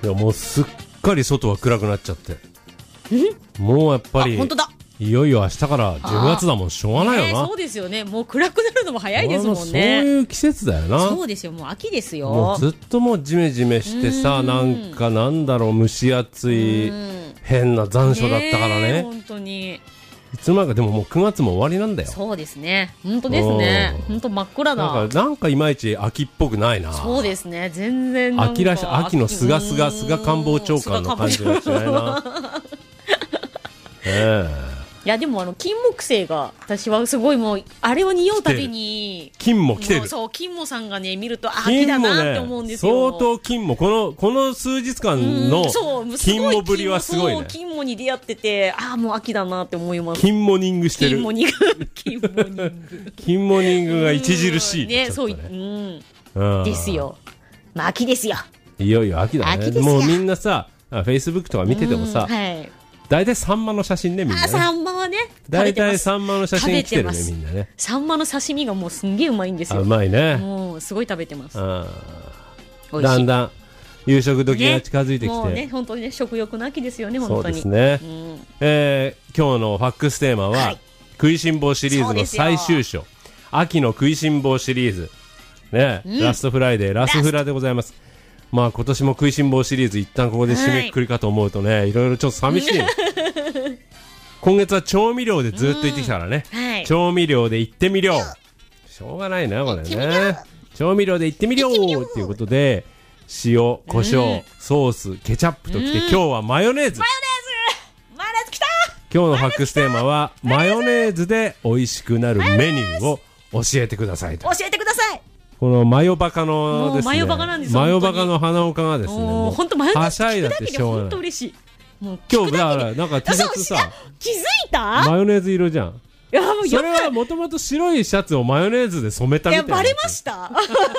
よ。もうすっかり外は暗くなっちゃって。もうやっぱり。 本当だ。 いよいよ明日から10月だもん。しょうがないよな。 そうですよね。もう暗くなるのも早いですもんね。 そういう季節だよな。 そうですよ。もう秋ですよ。 もうずっともうジメジメしてさ、なんかなんだろう、蒸し暑い変な残暑だったからね。 本当に。 いつの間にかでももう9月も終わりなんだよ。 そうですね。本当ですね。本当真っ暗だ。 なんかいまいち秋っぽくないな。 そうですね。全然なんか秋のすがすが菅官房長官の感じがしないな。 いやでも金木犀が私はすごいもうあれを匂うたびに金も来てる。 そう金もさんがね見ると秋だなって思うんですよ。 相当金もこの数日間の金もぶりはすごいね。 金もに出会っててもう秋だなって思います。 金モニングしてる。 金モニング金モニングが著しいね。そうですよ。まあ秋ですよ。 いよいよ秋だね。もうみんなさFacebook とか見ててもさ。大体サンマの写真ね、みんなね。 サンマはね、 大体サンマの写真来てるね、みんなね。 サンマの刺身がもうすんげえうまいんですよ。 うまいね。 もうすごい食べてます。 だんだん夕食時が近づいてきて。もうね、本当にね、食欲の秋ですよね、本当に。 そうですね。今日のファックステーマは、食いしん坊シリーズの最終章。秋の食いしん坊シリーズ。ね、ラストフライデー、ラスフラでございます。まあ今年も食いしん坊シリーズ一旦ここで締めくくりかと思うとね、いろいろちょっと寂しい。今月は調味料でずっと言ってきたからね。調味料で言ってみりょう。しょうがないな、これね。調味料で言ってみりょうっていうことで、塩、胡椒、ソース、ケチャップときて、今日はマヨネーズ。マヨネーズ来た。今日のファックステーマは、マヨネーズで美味しくなるメニューを教えてくださいと。 教えてください。 このマヨバカのですね、 マヨバカなんですよ。 マヨバカの花岡がですね、もう本当マヨネーズはしゃいだってしょうがない。 本当嬉しい。 もう今日だからなんか T シャツさ、 気づいた？ マヨネーズ色じゃん。 いやもうそれはもともと白いシャツをマヨネーズで染めたみたいな。 バレました。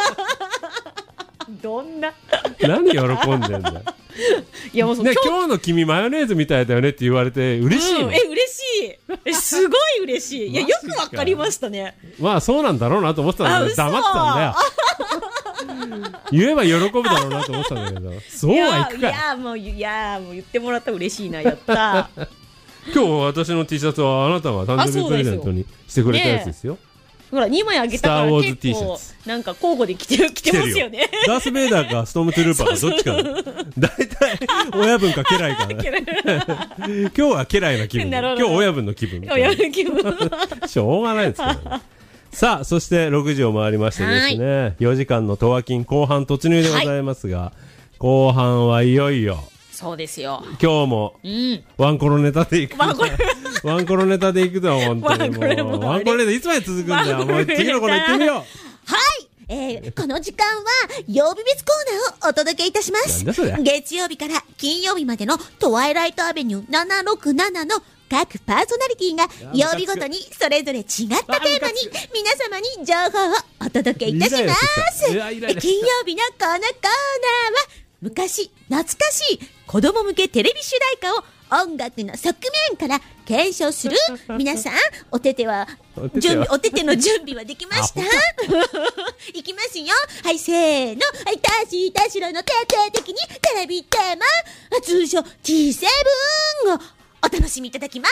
どんな？ 何喜んでんだよ。いやもうね、今日の君マヨネーズみたいだよねって言われて嬉しいの。 嬉しい。すごい嬉しい。いやよくわかりましたね。 まあそうなんだろうなと思ってたんだけど黙ってたんだよ。言えば喜ぶだろうなと思ってたんだけど、そうはいくか。 いやもう言ってもらったら嬉しいな。やった。 今日私の T シャツはあなたが誕生日プレゼントにしてくれたやつですよ。 ほら2枚あげたから結構なんか交互で着てますよね。 ダース・ベイダーかストームトゥルーパーかどっちか。大体親分か家来か。今日は家来の気分。今日親分の気分。 親分の気分。 しょうがないですけどね。さあ、そして6時を回りましてですね、4時間のトワキン後半突入でございますが、後半はいよいよ。 そうですよ。 今日も、ワンコロネタでいく。ワンコロネタでいくぞ、本当にもう。ワンコロネタいつまで続くんだよ。もう次のコーナー行ってみよう。 はい。この時間は、曜日別コーナーをお届けいたします。月曜日から金曜日までのトワイライトアベニュー767の各パーソナリティが曜日ごとにそれぞれ違ったテーマに皆様に情報をお届けいたします。金曜日のこのコーナーは昔懐かしい子供向けテレビ主題歌を音楽の側面から検証する。皆さんお手手の準備はできました？いきますよ。はい、せーの。はい、たしろの徹底的にテレビテーマ通称 T7 をお楽しみいただきます。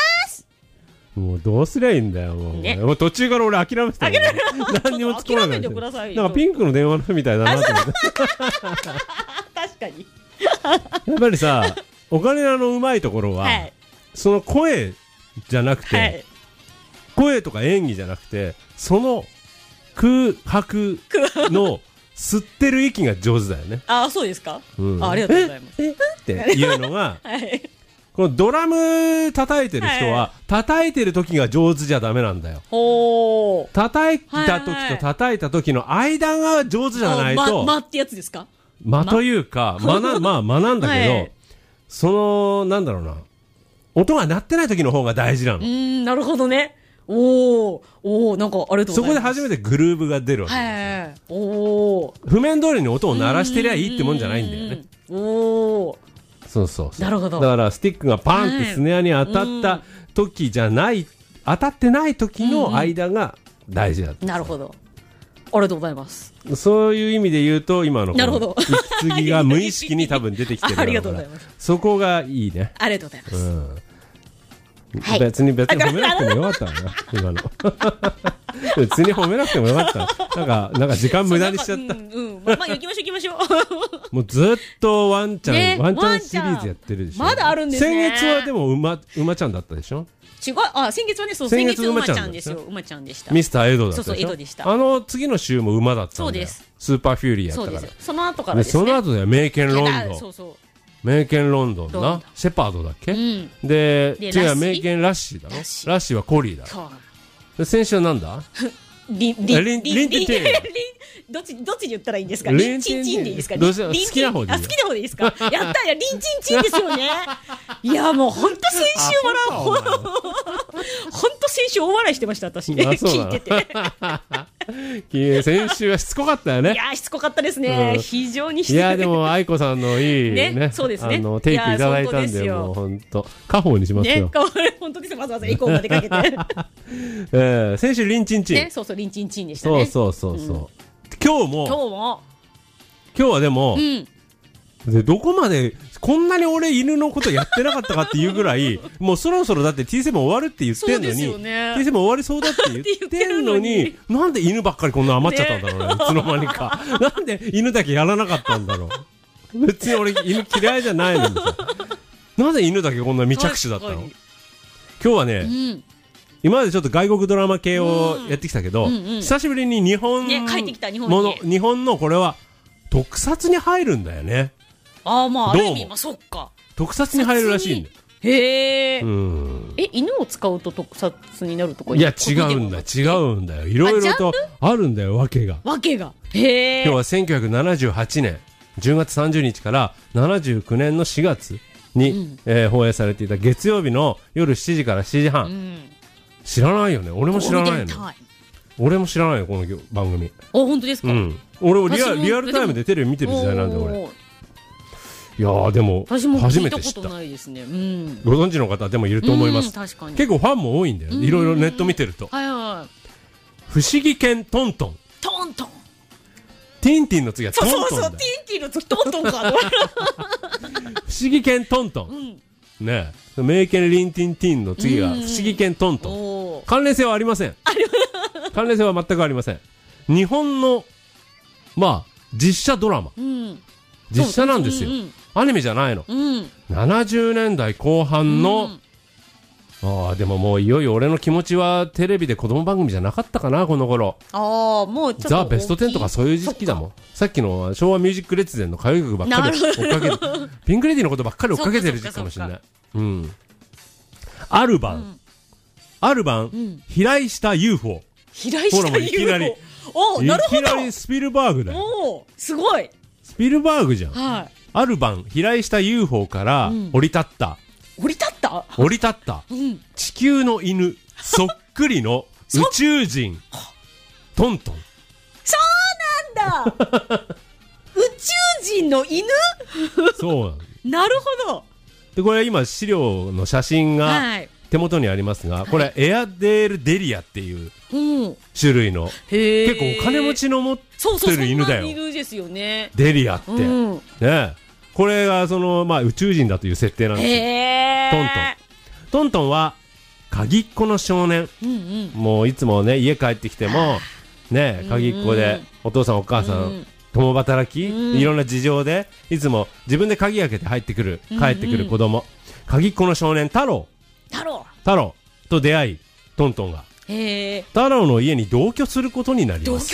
もうどうすりゃいいんだよもう、ね、もう途中から俺諦めてたよ、ね、何にも突っ込まない諦めてくださいよ。 なんかピンクの電話の人みたいだなと思って確かにやっぱりさオカリナのうまいところは、はい、その声じゃなくて、はい、声とか演技じゃなくてその空白の吸ってる息が上手だよね。 あ、そうですか、ありがとうございます。 っていうのが、はいこのドラム叩いてる人は、はい、叩いてる時が上手じゃダメなんだよ。叩いた時と叩いた時の間が上手じゃないと。 間ってやつですか？ 間というか、間なんだけど、はい、その、なんだろうな。音が鳴ってない時の方が大事なの。 なるほどね。なんかありがとうございます。そこで初めてグルーブが出るわけですよ。譜面通りに音を鳴らしてりゃいいってもんじゃないんだよね。そうなるほど。 だからスティックがパンってスネアに当たった時じゃない、当たってない時の間が大事だった。 なるほど。 ありがとうございます。 そういう意味で言うと、今のなるほど息継ぎが無意識に多分出てきてるありがとうございます。 そこがいいね。 ありがとうございます。 はい、 別に褒めなくてもよかったな、今の。別に褒めなくてもよかった。なんか時間無駄にしちゃった。 まあ、行きましょう。 もうずっとワンちゃんシリーズやってるでしょ。 まだあるんですね。 先月はでも馬ちゃんだったでしょ。 先月はね、先月馬ちゃんですよ。馬ちゃんでした。 ミスターエドだったでしょ。 そう、エドでした。 次の週も馬だったんだよ。 そうです。 スーパーフューリーやったから。 そうです。その後からですね。 その後だよ、メイケンロンドン。 そうそう。 メイケンロンドンな。シェパードだっけ。で、違う、メイケンラッシーだろ。ラッシーはコリーだろ。先週はなんだリンティテーどっちに言ったらいいんですか。リンチンチンでいいですか。 好きな方でいい。 好きな方でいいですか。やったや、リンチンチンですよね。いや、もう本当先週大笑いしてました、私。聞いてて。先週はしつこかったよね。 いや、しつこかったですね。非常にしつこいや、でも、愛子さんのいいね。 そうですね。 テイクいただいたんで、もう本当家宝にしますよ。 本当ですよ。わざわざエコーまでかけて。先週、リンチンチン。 そうそう、リンチンチンでしたね。 そう。今日はでも、どこまでこんなに俺犬のことやってなかったかっていうぐらいもうそろそろだって T7 終わるって言ってんのに、T7 終わりそうだって言ってんのになんで犬ばっかりこんな余っちゃったんだろうね、いつの間にか。なんで犬だけやらなかったんだろう。別に俺犬嫌いじゃないのにさ、なぜ犬だけこんな未着手だったの。今日はね、今までちょっと外国ドラマ系をやってきたけど、久しぶりに日本のこれは特撮に入るんだよね。 ああ、まあある意味、まあそっか。 特撮に入るらしいんだよ。 へえ。犬を使うと特撮になるとか。 いや違うんだよ。いろいろとあるんだよ、わけが。 へえ。 今日は1978年10月30日から79年の4月に放映されていた月曜日の夜7時から7時半。知らないよね。俺も知らないの。俺も知らないよ、この番組。 本当ですか。 俺もリアルタイムでテレビ見てる時代なんだよ、俺。いやーでも初めて知った。ご存知の方でもいると思います。結構ファンも多いんだよ。いろいろネット見てると。不思議犬トントン。ティンティンの次はトントンだ。そう、ティンティンの次トントンか。不思議犬トントン。ねえ、メイケンリンティンティンの次が不思議犬トントン。関連性はありません。関連性は全くありません。日本のまあ実写ドラマ。実写なんですよ。アニメじゃないの。70年代後半の、でももういよいよ俺の気持ちはテレビで子供番組じゃなかったかな、この頃。 もうちょっとザ・ベスト10とかそういう時期だもん。さっきの昭和ミュージック列伝の歌謡曲ばっかり追っかけて、ピンクレディのことばっかり追っかけてる時期かもしれない。アルバン、飛来した UFO。ほらもういきなり、いきなりスピルバーグだよ。 すごい。 スピルバーグじゃん。ある晩飛来した UFO から降り立った地球の犬そっくりの宇宙人トントン。 そうなんだ。宇宙人の犬。 そうなるほど。 でこれ今資料の写真が手元にありますが、これエアデールデリアっていう種類の結構お金持ちの持ってる犬だよ。 犬ですよね、 デリアってね。これがそのまあ宇宙人だという設定なんですよ。トントンは鍵っ子の少年。もういつもね家帰ってきてもね鍵っ子でお父さんお母さん共働き、いろんな事情でいつも自分で鍵開けて入ってくる帰ってくる子供、鍵っ子の少年太郎と出会い、トントンが太郎の家に同居することになります。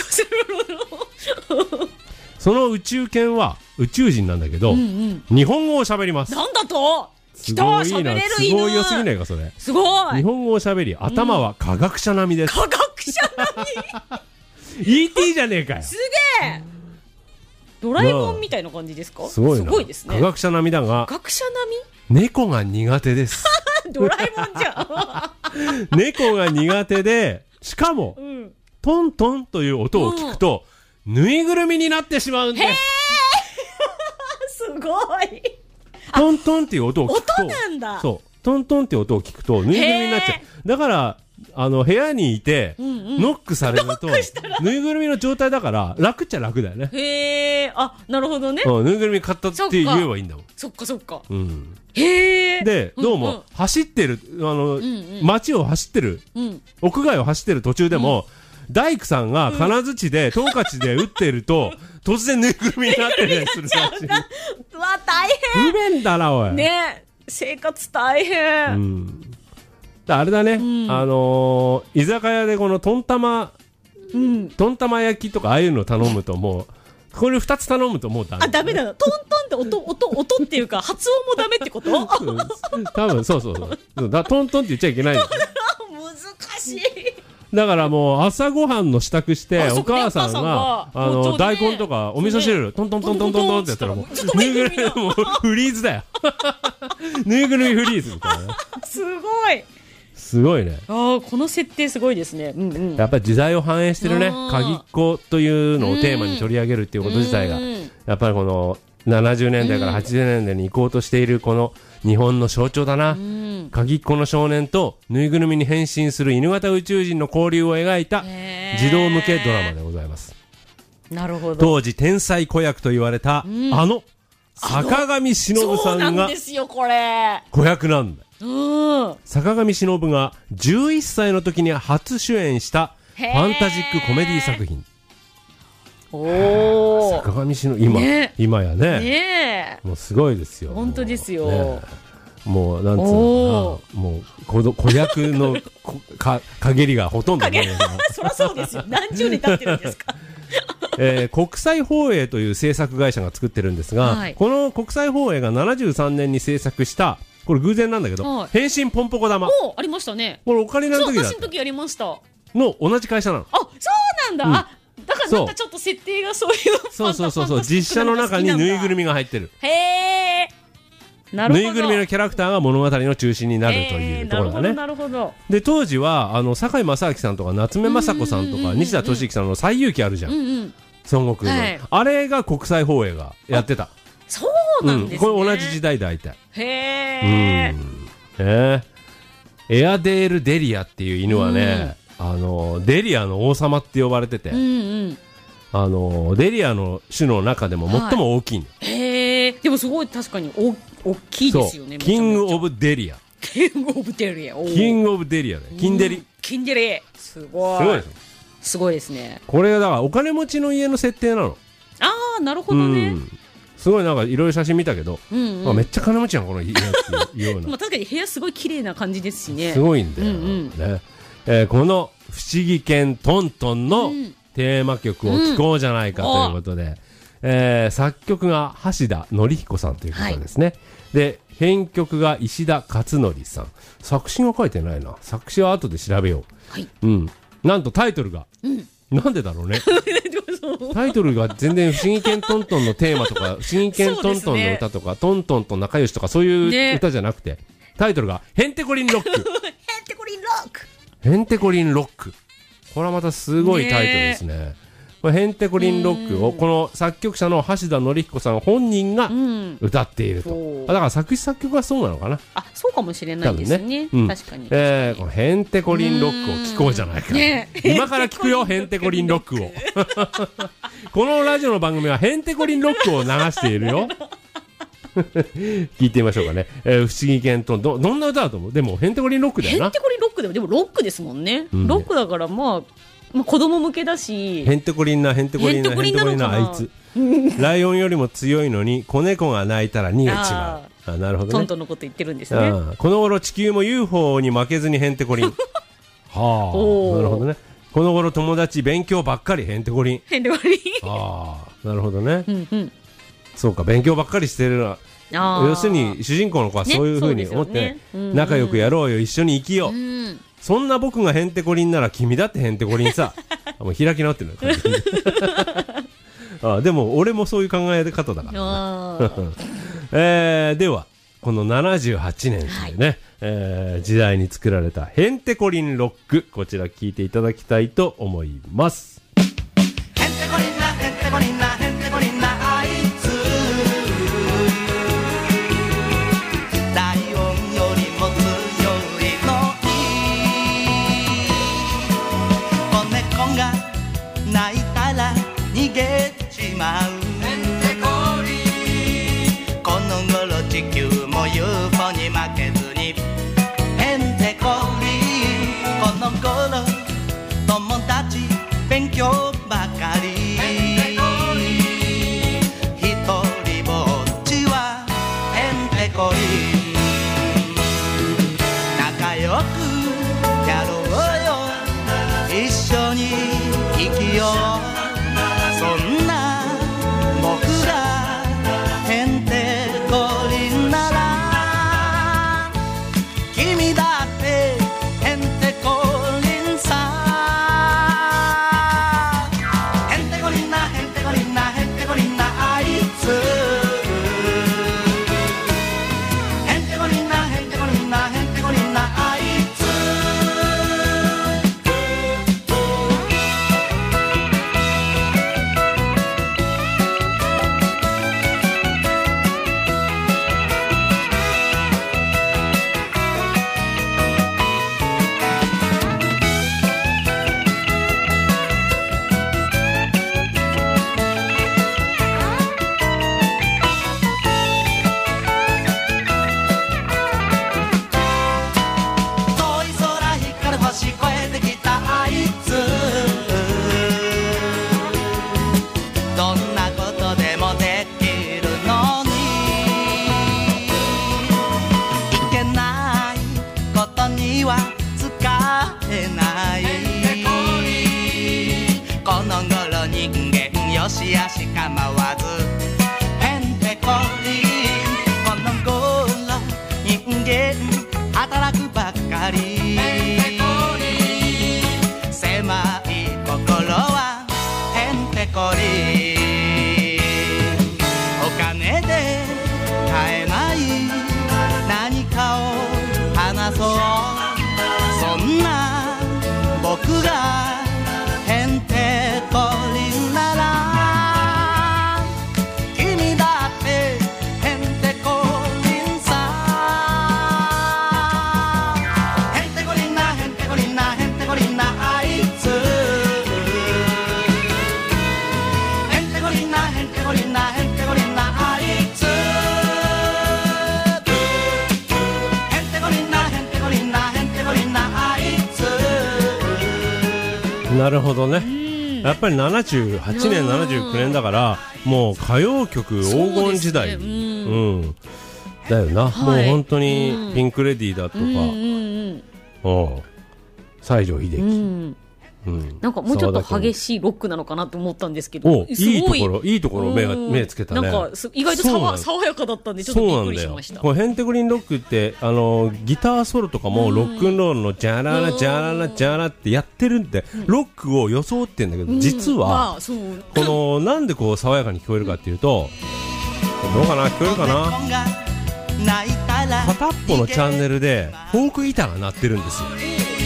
その宇宙犬は宇宙人なんだけど、日本語を喋ります。 なんだと。 すごいな、すごい良すぎないかそれ。 すごい。 日本語を喋り、頭は科学者並みです。 科学者並み。 ET じゃねえかよ。 すげえ。ドラえもんみたいな感じですか。 すごいですね。科学者並みだが、 科学者並み。 猫が苦手です。 ドラえもんじゃん。猫が苦手で、しかも、トントンという音を聞くと、ぬいぐるみになってしまうんです。 すごい。 トントンっていう音を聞くと、 音なんだ。 そう、トントンっていう音を聞くとぬいぐるみになっちゃう。だから部屋にいて、ノックされると、ぬいぐるみの状態だから、楽っちゃ楽だよね。 へえ、あ、なるほどね。 ぬいぐるみ買ったって言えばいいんだもん。 そっかそっか。 へえ。で、どうも、走ってる、街を走ってる、屋外を走ってる途中でも、大工さんが金槌で、トンカチで撃ってると、突然ぬいぐるみになってたりするらしい。 うわ、大変。 不便だな、おい。 ね、生活大変。 あれだね、居酒屋でこのトン玉焼きとかああいうの頼むともう、これ2つ頼むともうダメ。 あ、ダメだな。トントンって音っていうか、発音もダメってこと？ 多分そう。トントンって言っちゃいけない。難しい。 だからもう朝ごはんの支度して、お母さんが、大根とかお味噌汁、トントントントントントンってやったらもう、ぬいぐるみもうフリーズだよ。ぬいぐるみフリーズみたいな。すごいね。 この設定すごいですね。 やっぱり時代を反映してるね。鍵っ子というのをテーマに取り上げるっていうこと自体が、やっぱりこの70年代から80年代に行こうとしているこの日本の象徴だな。鍵っ子の少年とぬいぐるみに変身する犬型宇宙人の交流を描いた児童向けドラマでございます。 なるほど。 当時天才子役と言われた、坂上忍さんがそうなんですよ、これ。 子役なんだよ。坂上忍が11歳の時に初主演したファンタジックコメディ作品。坂上忍、今やね、もうすごいですよ。 本当ですよ。 もうなんつうのかな、もう子役の陰りがほとんどない。 そりゃそうですよ。何十年経ってるんですか。 国際放映という制作会社が作ってるんですが、この国際放映が73年に制作したこれ偶然なんだけど、変身ポンポコ玉。 ありましたね。 これオカリナの時だった。 私の時やりました。 の同じ会社なの。 あ、そうなんだ。だからなんかちょっと設定がそういう。 そう。実写の中にぬいぐるみが入ってる。 へえ。なるほど。 ぬいぐるみのキャラクターが物語の中心になるというところだね。 なるほど。 で、当時は堺正明さんとか夏目雅子さんとか西田敏行さんの西遊記あるじゃん。孫悟空の。あれが国際放映がやってた。 そうなんですね。 これ同じ時代大体。 へえ。エアデール・デリアっていう犬はね、デリアの王様って呼ばれてて、デリアの種の中でも最も大きいの。 へえ。でもすごい確かに大きいですよね。 キング・オブ・デリア。 キング・オブ・デリア。 キング・オブ・デリアだよ。キンデリ。 キンデリ。すごい。すごいですね。 これがだからお金持ちの家の設定なの。 ああ、なるほどね。 すごいなんかいろいろ写真見たけど、めっちゃ金持ちやんこの家っていうような。 確かに部屋すごい綺麗な感じですしね。 すごいんだよね。この不思議犬トントンのテーマ曲を聴こうじゃないかということで、作曲が橋田紀彦さんということですね。で編曲が石田勝則さん。作詞が書いてないな。作詞は後で調べよう。なんとタイトルが、なんでだろうね。タイトルが全然不思議犬トントンのテーマとか不思議犬トントンの歌とか、トントンと仲良しとかそういう歌じゃなくて、タイトルがヘンテコリンロック。ヘンテコリンロック。ヘンテコリンロック。これはまたすごいタイトルですね。これヘンテコリンロックをこの作曲者の橋田紀彦さん本人が歌っていると。だから作詞作曲はそうなのかな。 あ、そうかもしれないですね。確かに。 このヘンテコリンロックを聴こうじゃないか。今から聴くよヘンテコリンロックを。このラジオの番組はヘンテコリンロックを流しているよ。聞いてみましょうかね。不思議犬とどんな歌だと思う？でもヘンテコリンロックだよな。 ヘンテコリンロックでもロックですもんね。ロックだからまあ子供向けだし。 ヘンテコリンなあいつ。ライオンよりも強いのに子猫が鳴いたら逃げちまう。あ、なるほどね。 トントンのこと言ってるんですね。 この頃地球も UFO に負けずにヘンテコリン。はあ、なるほどね。この頃友達勉強ばっかりヘンテコリン。 ヘンテコリン。 ああ、なるほどね。そうか、勉強ばっかりしてるな。要するに主人公の子はそういうふうに思って仲良くやろうよ、一緒に生きよう。そんな僕がヘンテコリンなら君だってヘンテコリンさ。もう開き直ってるの。でも俺もそういう考え方だから。ではこの78年というね、時代に作られたヘンテコリンロック、こちら聴いていただきたいと思います。ヘンテコリンなヘンテコリンなヘンテコリンなあいつ、ライオンよりも強いのに球も UFO に負けずにへんてこりこの頃友達勉強ばかり一人ぼっちはへんてこり仲良くやろうよ一緒に生きようそんな僕らへんてこりんなら君だってへんてこりんさへんてこりんなへんてこりんなへんてこりんなあいつへんてこりんなへんてこりんなへんてこりんなあいつよしあし構わずへんてこりこの頃人間働くばっかり狭い心はへんてこりお金で買えない何かを話そうそんな僕がへんてこりなら君だってへんてこりんさへんてこりんなへんてこりんなへんてこりんなあいつへんてこりんなへんてこりんなへんてこりんなあいつへんてこりんなへんてこりんなへんてこりんなあいつなるほどね。やっぱり78年79年だからもう歌謡曲黄金時代、だよな、もう本当にピンク・レディーだとか、西城秀樹、 なんかもうちょっと激しいロックなのかなと思ったんですけど、 いいところ目つけたね。 なんか意外と爽やかだったんでちょっとびっくりしました。 これヘンテコリンロックってギターソロとかもロックンロールのジャララジャララジャラってやってるんで、ロックを装ってんだけど、実はこのなんでこう爽やかに聞こえるかっていうと、どうかな、聞こえるかな、片っぽのチャンネルでフォークギターが鳴ってるんですよ。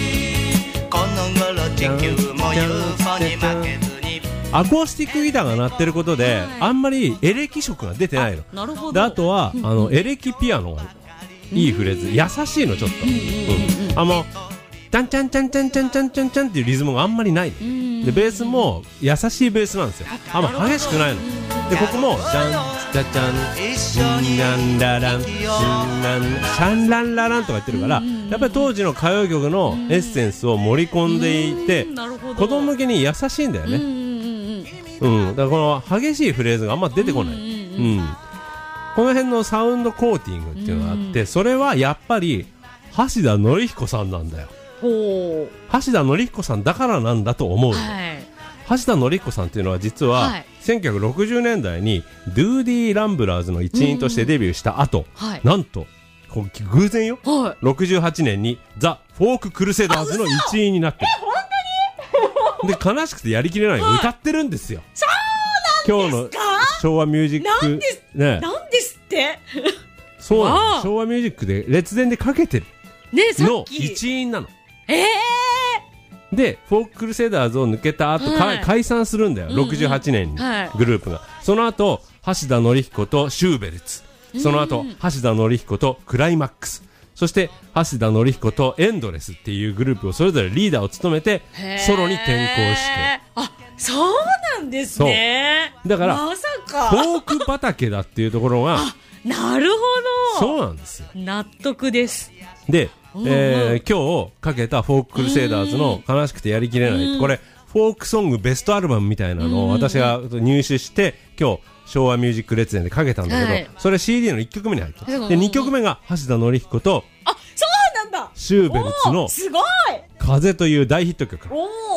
アコースティックギターが鳴ってることで、あんまりエレキ色が出てないの。 なるほど。 であとはエレキピアノがいいフレーズ、優しいのちょっと、タンチャンチャンチャンチャンチャンチャンチャンっていうリズムがあんまりないので、ベースも優しいベースなんですよ。あんま激しくないので、ここもジャンチャチャンシンランラランシンランシャンランラランとか言ってるから、やっぱり当時の歌謡曲のエッセンスを盛り込んでいて、子供向けに優しいんだよね。だからこの激しいフレーズがあんま出てこない。この辺のサウンドコーティングっていうのがあって、それはやっぱり橋田紀彦さんなんだよ。橋田紀彦さんだからなんだと思う。橋田紀彦さんっていうのは実は1960年代にドゥーディー・ランブラーズの一員としてデビューした後、なんと偶然よ、68年にザ・フォーク・クルセダーズの一員になってる。で悲しくてやりきれないを歌ってるんですよ。今日の昭和ミュージックなんですってそうなの。昭和ミュージックで列伝でかけてるの一員なの。でフォーククルセダーズを抜けた後、解散するんだよ、68年にグループが。その後橋田紀彦とシューベルツ、その後橋田紀彦とクライマックス、そして橋田紀彦とエンドレスっていうグループをそれぞれリーダーを務めてソロに転向して。 あ、そうなんですね。 だからまさかフォーク畑だっていうところがなるほど。 そうなんですよ。 納得です。 で、今日かけたフォーククルセイダーズの悲しくてやりきれない、これフォークソングベストアルバムみたいなのを私が入手して今日昭和ミュージック列伝でかけたんだけど、はい、それ CD の1曲目に入ってる。で2曲目が橋田紀彦とそうなんだシューベルツのすごい風という大ヒット曲。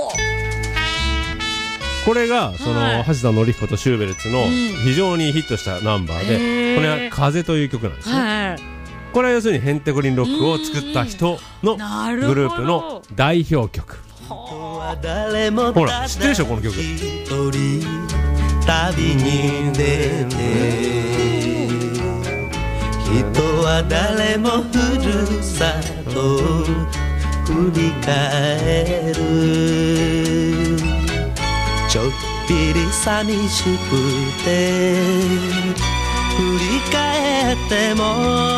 これがその橋田紀彦とシューベルツの非常にヒットしたナンバーで、これは風という曲なんですね。これは要するにヘンテコリンロックを作った人のグループの代表曲。ほら知ってるでしょこの曲。旅に出て人は誰もふるさとを振り返る。ちょっぴり寂しくて振り返っても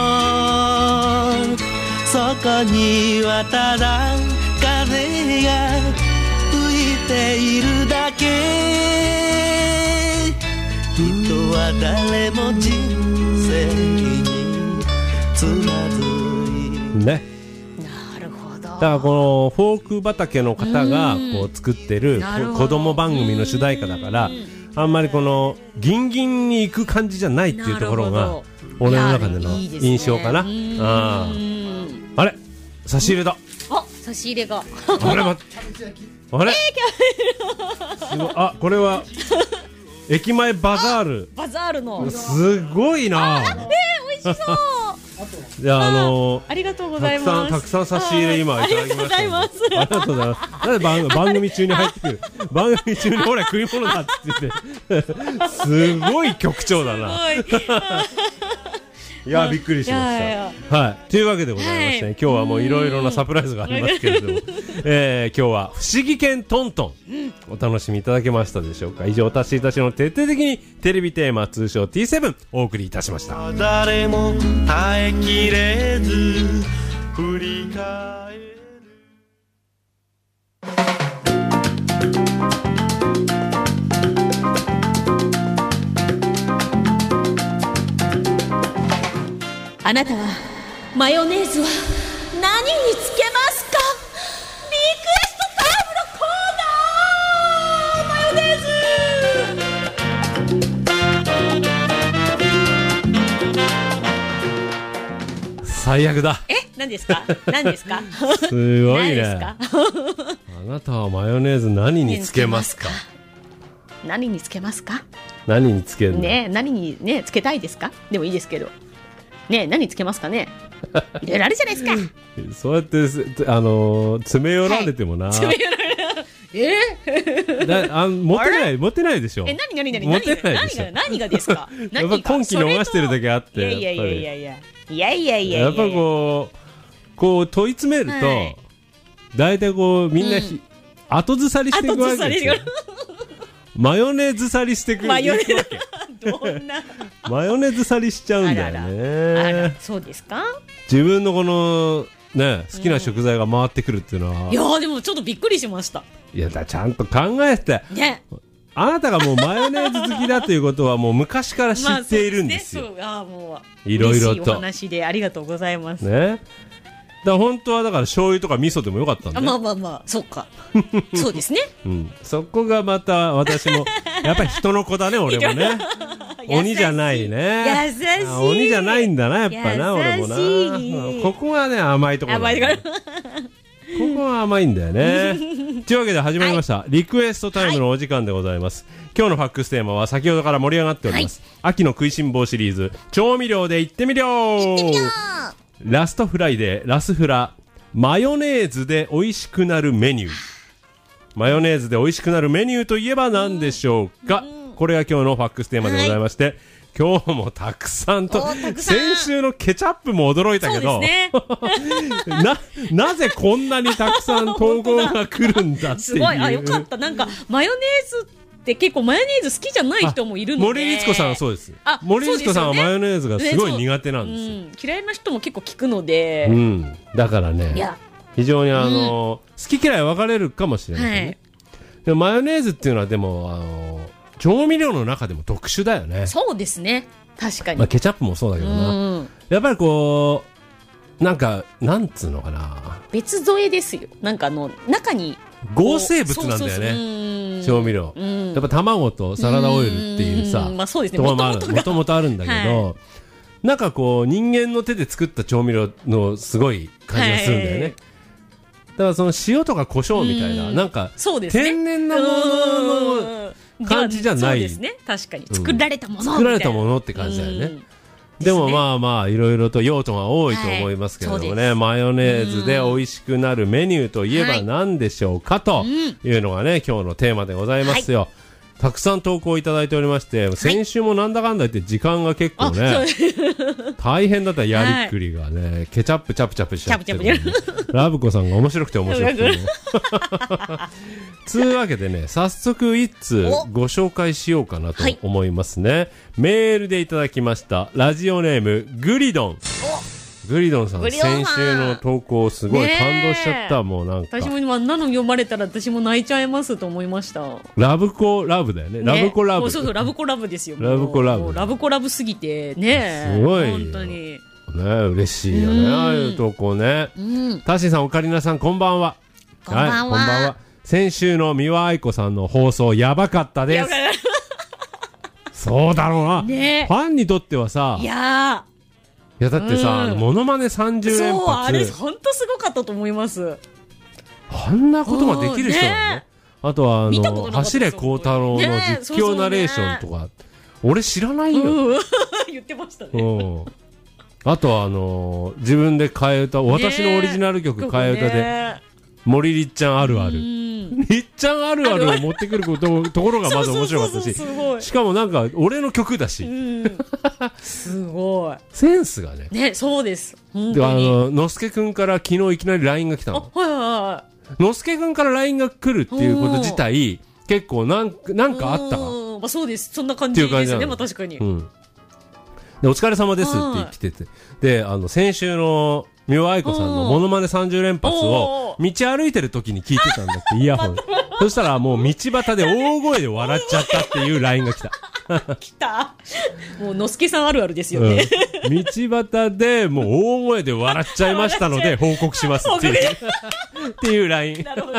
そこにはただ風が吹いているだけ。人は誰も人生につまずいね。 なるほど。 だからこのフォーク畑の方がこう作ってる子供番組の主題歌だからあんまりこのギンギンに行く感じじゃないっていうところが俺の中での印象かな。あれ差し入れだ。 差し入れがあれこれは駅前バザールのすごいな。 美味しそう。 じゃあありがとうございます。 たくさん差し入れ今いただきました。ありがとうございます。ありがとうございます。なんで番組中に入ってくる。番組中にほら食い物だって言ってすごい局長だな。いやびっくりしました。はい。というわけでございまして、今日はもういろいろなサプライズがありますけれども、今日は不思議犬トントンお楽しみいただけましたでしょうか。以上、達しいたしの徹底的にテレビテーマ通称 T7 お送りいたしました。誰も耐えきれず振り返る。 あなたはマヨネーズは何につけますか？リクエストタイムのコーナー。マヨネーズ最悪だ。 何ですか？何ですか？ すごいね。あなたはマヨネーズ何につけますか？ 何につけますか？ 何につけるの？ ね、何にねつけたいですか？でもいいですけど。ね、何つけますかね。いろいろあるじゃないですか。 そうやって詰め寄られてもな。 詰め寄られモテないでしょ。 何モテないでしょ。 何がですか。 やっぱ今期逃してるだけあって。 いややっぱこう問い詰めると大体こうみんな後ずさりしていくわけですよ。マヨネーズさりしてくる。 マヨネーズマヨネーズさりしちゃうんだよね。 そうですか。 自分のこのね好きな食材が回ってくるっていうのは、 いやでもちょっとびっくりしました。 いやちゃんと考えて、 ね、 あなたがもうマヨネーズ好きだということはもう昔から知っているんですよ。 もういろいろと嬉しいお話でありがとうございます。 ね。だから本当はだから醤油とか味噌でもよかったんだよ。 まあそうか。そうですね。 そこがまた私もやっぱり人の子だね俺もね。鬼じゃないね。 優しい。 鬼じゃないんだなやっぱな俺もな。ここがね甘いところ。ここは甘いんだよね。というわけで始まりました、リクエストタイムのお時間でございます。今日のファックステーマは先ほどから盛り上がっております、秋の食いしん坊シリーズ調味料でいってみりょう。ラストフライデーラスフラマヨネーズで美味しくなるメニュー。マヨネーズで美味しくなるメニューといえば何でしょうか。これが今日のファックステーマでございまして、今日もたくさんと先週のケチャップも驚いたけど、 ね、 なぜこんなにたくさん投稿が来るんだっていう。 すごい。よかった。なんかマヨネーズって結構マヨネーズ好きじゃない人もいるので。 森律子さんはそうです。森律子さんはマヨネーズがすごい苦手なんですよ。 嫌いな人も結構聞くので、 だからね非常に好き嫌い分かれるかもしれないね、でもマヨネーズっていうのはでも調味料の中でも特殊だよね。 そうですね。 確かに。 まあケチャップもそうだけどな。 うん。 やっぱりこう、なんつうのかな。 別添えですよ。なんか中に。 合成物なんだよね。調味料。やっぱ卵とサラダオイルっていうさ、 まあそうですね。 もともとあるんだけど、なんかこう人間の手で作った調味料のすごい感じがするんだよね。だからその塩とか胡椒みたいな、なんか天然なものの感じじゃない。 そうですね。確かに。作られたもの。 作られたものって感じだよね。でもまあまあいろいろと用途が多いと思いますけれどもね、マヨネーズで美味しくなるメニューといえば何でしょうかというのがね、今日のテーマでございますよ。たくさん投稿いただいておりまして、先週もなんだかんだ言って時間が結構ね、大変だったやりっくりがね、ケチャップチャプチャプしちゃってる。ラブコさんが面白くて面白くて。つうわけでね、早速一通ご紹介しようかなと思いますね。メールでいただきました。ラジオネーム、グリドン。グリドンさん、先週の投稿すごい感動しちゃった。もうなんか私もあんなの読まれたら私も泣いちゃいますと思いました。 ラブコラブだよね。ラブコラブ。 そうそう、ラブコラブですよ。 ラブコラブ。 ラブコラブすぎてね。 すごい。 本当に。 ね、嬉しいよね。ああいう投稿ね。タッシーさん、オカリナさん、こんばんは。 こんばんは。 はい、こんばんは。先週の三輪愛子さんの放送やばかったです。そうだろうな。ね、ファンにとってはさ。いやだってさ、モノマネ30連発。 そう、あれ本当すごかったと思います。 あんなことができる人なのね。あとは走れ孝太郎の実況ナレーションとか、俺知らないよ。 言ってましたね。 あとは自分で替え歌、私のオリジナル曲替え歌で、森りっちゃんあるある。りっちゃんあるあるを持ってくるところがまず面白かったし、しかもなんか俺の曲だし、 すごいセンスがね。 ね、そうです。 で、のすけくんから昨日いきなり LINE が来たの。のすけくんから LINE が来るっていうこと自体結構なんかあったか。 まあそうです。そんな感じですね。まあ確かに。 で、お疲れ様ですって言ってて、で、先週の三輪愛子さんのモノマネ30連発を道歩いてる時に聞いてたんだってイヤホン。そしたらもう道端で大声で笑っちゃったっていう LINE が来た。 来た。もうのすけさんあるあるですよね。 道端でもう大声で笑っちゃいましたので報告しますっていうっていう LINE。なるほど。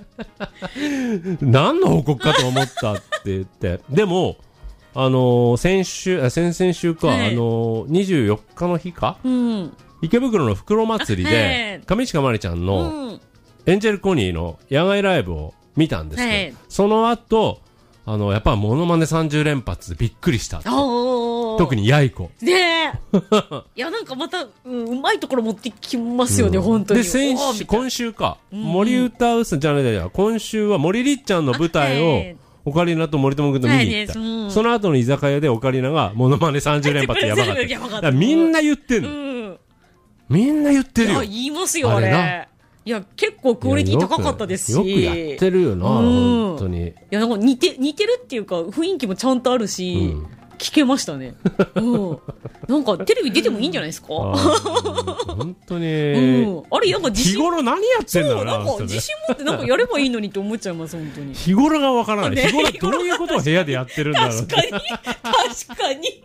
何の報告かと思ったって言って。でも先々週か、24日の日か、池袋の袋祭りで、上近まりちゃんの、エンジェルコニーの野外ライブを見たんですけど、その後、やっぱモノマネ30連発でびっくりした。特にやいこ。 ねえ。いや、なんかまた、うまいところ持ってきますよね、本当に。 で、今週か、森歌うすんじゃないや、今週は森りっちゃんの舞台を、オカリナと森友君と見に行った。その後の居酒屋でオカリナがモノマネ30連発やばかった。だからみんな言ってんの。みんな言ってるよ。 言いますよ、あれ。いや、結構クオリティ高かったですし。 よくやってるよな、本当に。いや、なんか似てるっていうか、雰囲気もちゃんとあるし、聞けましたね。なんかテレビ出てもいいんじゃないですか。 本当に。 あれ、なんか日頃何やってんだろうな。 なんか自信持ってなんかやればいいのにって思っちゃいます、本当に。 日頃がわからない。日頃どういうことを部屋でやってるんだろう。 確かに。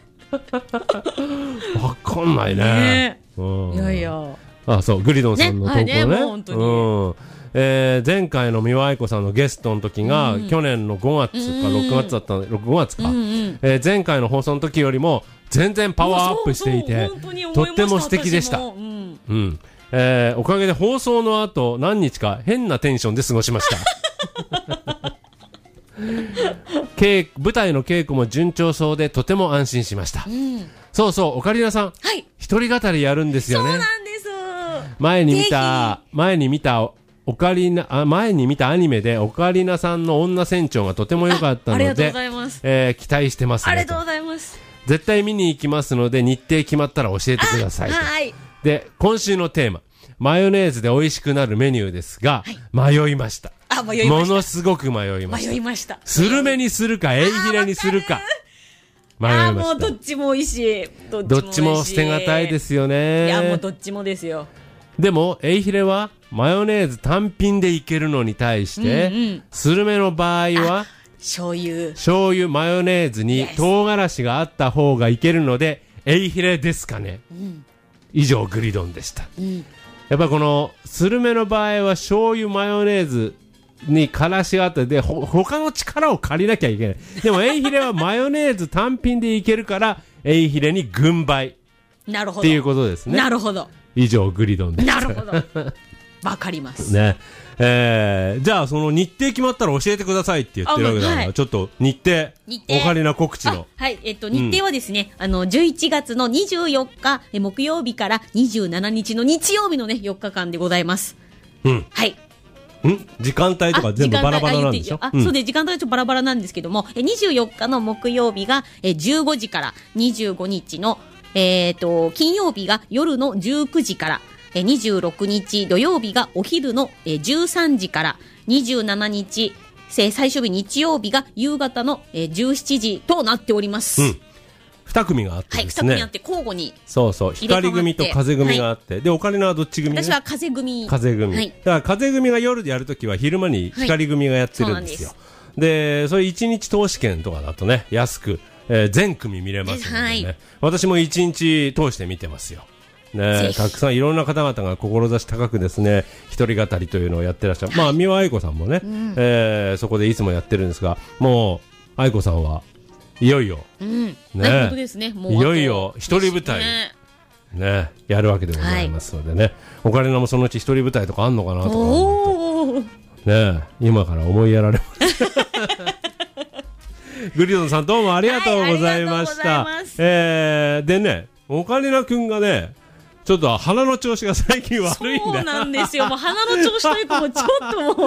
わかんないね。 いやいや。 そう、グリドンさんの投稿ね。本当に。前回の三輪愛子さんのゲストの時が、去年の5月か6月だった5月か、前回の放送の時よりも全然パワーアップしていてとっても素敵でした。おかげで放送の後何日か変なテンションで過ごしました舞台の稽古も順調そうでとても安心しました。そうそう、オカリナさん、一人語りやるんですよね。 そうなんです。 前に見たアニメでオカリナさんの女船長がとても良かったので、 ありがとうございます。 期待してますね。 ありがとうございます。 絶対見に行きますので日程決まったら教えてください。で、今週のテーマ、マヨネーズで美味しくなるメニューですが、迷いました。ものすごく迷いました。スルメにするかエイヒレにするか迷いました。 もうどっちも美味しい。 どっちも捨てがたいですよね。 いや、もうどっちもですよ。 でもエイヒレはマヨネーズ単品でいけるのに対して、スルメの場合は醤油、 マヨネーズに唐辛子があった方がいけるので、エイヒレですかね。以上、グリドンでした。やっぱこの、スルメの場合は醤油、マヨネーズに辛子があって、で、他の力を借りなきゃいけない。でも、エイヒレはマヨネーズ単品でいけるから、エイヒレに軍配。 なるほど。 っていうことですね。 なるほど。 以上、グリドンでした。 なるほど。わかります。 ね。じゃあその日程決まったら教えてくださいって言ってるわけだから、はい、ちょっと日程オカリナ告知の。 はい、日程はですね、11月の24日木曜日から27日の日曜日のね、4日間でございます。はい。 時間帯とか全部バラバラなんでしょ？ そうで、時間帯はちょっとバラバラなんですけども、24日の木曜日が15時から、25日の金曜日が夜の19時から、26日土曜日がお昼の13時から、27日最終日日曜日が夕方の17時となっております。 2組があってですね。 はい、2組あって交互に。 そうそう、光組と風組があって、で、オカリナはどっち組？ 私は風組。 風組。はい、だから風組が夜でやるときは昼間に光組がやってるんですよ。で、それ1日投資券とかだとね、安く、全組見れますのでね。私も1日通して見てますよ。ね、たくさんいろんな方々が志高くですね、一人語りというのをやってらっしゃる。まあ、三輪愛子さんもね、そこでいつもやってるんですが、もう、愛子さんはいよいよ、 ね、本当ですね、もういよいよ一人舞台、ね、やるわけでございますのでね、オカリナもそのうち一人舞台とかあんのかなとか思うと、ね、今から思いやられます。グリドンさんどうもありがとうございました。でね、オカリナくんがね、ちょっと鼻の調子が最近悪いんだよ。 そうなんですよ。もう鼻の調子というか、もうちょっともう、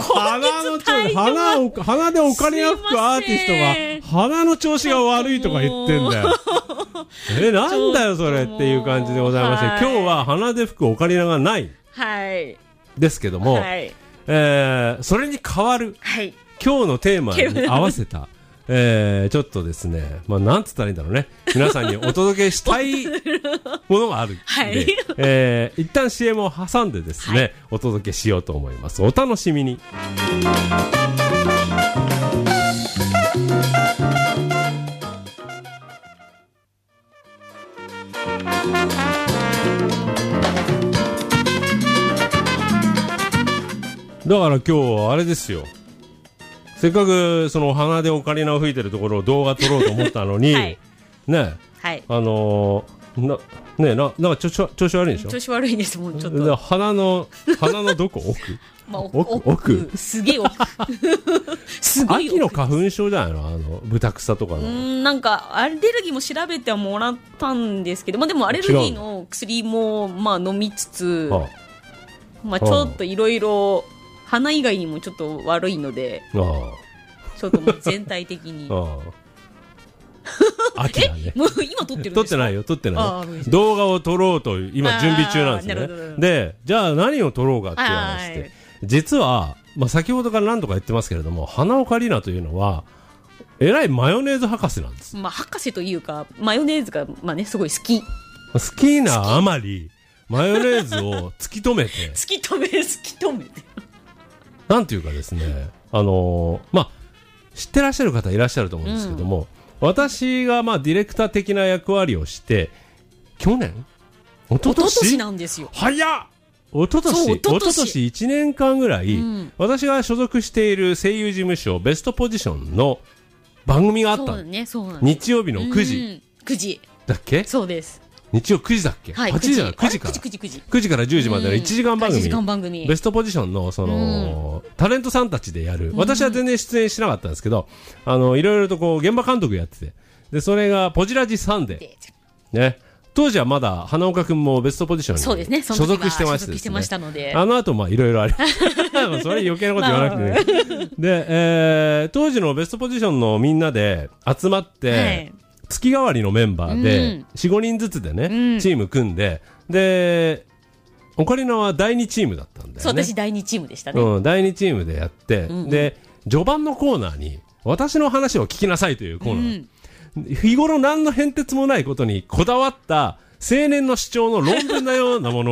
鼻でオカリナ吹くアーティストが、鼻の調子が悪いとか言ってんだよ。なんだよそれっていう感じでございまして、今日は鼻で吹くオカリナがない。 はい。 ですけども、それに代わる、今日のテーマに合わせた、ちょっとですね、まあ、なんつったらいいんだろうね。皆さんにお届けしたいものがあるんで、一旦 CM を挟んでですね、お届けしようと思います。お楽しみに。だから今日はあれですよ。せっかくその鼻でオカリナを吹いてるところを動画撮ろうと思ったのに、ね、なんか調子悪いでしょ？ 調子悪いです、もうちょっと。 鼻のどこ？奥？ まあ、奥。すげえ奥。すごい奥。 秋の花粉症じゃないの？豚草とかの。 なんかアレルギーも調べてはもらったんですけど、まあでもアレルギーの薬もまあ飲みつつ、まあちょっといろいろ鼻以外にもちょっと悪いので、ちょっともう全体的に。 秋だね。 もう今撮ってるんですか？ 撮ってないよ、撮ってないよ。動画を撮ろうと今準備中なんですね。で、じゃあ何を撮ろうかっていう話で、実は、まあ、先ほどから何度か言ってますけれども、花オカリナというのはえらいマヨネーズ博士なんです。 まあ博士というかマヨネーズがまあねすごい好きなあまりマヨネーズを突き止めて突き止めてなんていうかですね、まあ知ってらっしゃる方いらっしゃると思うんですけども、私がまあディレクター的な役割をして去年一昨年なんですよ。早っ。一昨年1年間ぐらい、私が所属している声優事務所ベストポジションの番組があった。日曜日の9時だっけ？そうです。日曜9時だっけ？はい、8時じゃない、9時から9時から10時までの1時間番組、ベストポジションのそのタレントさんたちでやる。私は全然出演しなかったんですけど、いろいろとこう現場監督やってて、でそれがポジラジサンデーね。当時はまだ花岡くんもベストポジションに所属してましたので、あの後まあいろいろありそれ余計なこと言わなくてね。で、当時のベストポジションのみんなで集まって、月替わりのメンバーで 4,5 人ずつでね、チーム組んで、でオカリナは第2チームだったんだよね。 そう、私第2チームでしたね。 第2チームでやって、で序盤のコーナーに私の話を聞きなさいというコーナー、日頃何の変哲もないことにこだわった青年の主張の論文のようなものを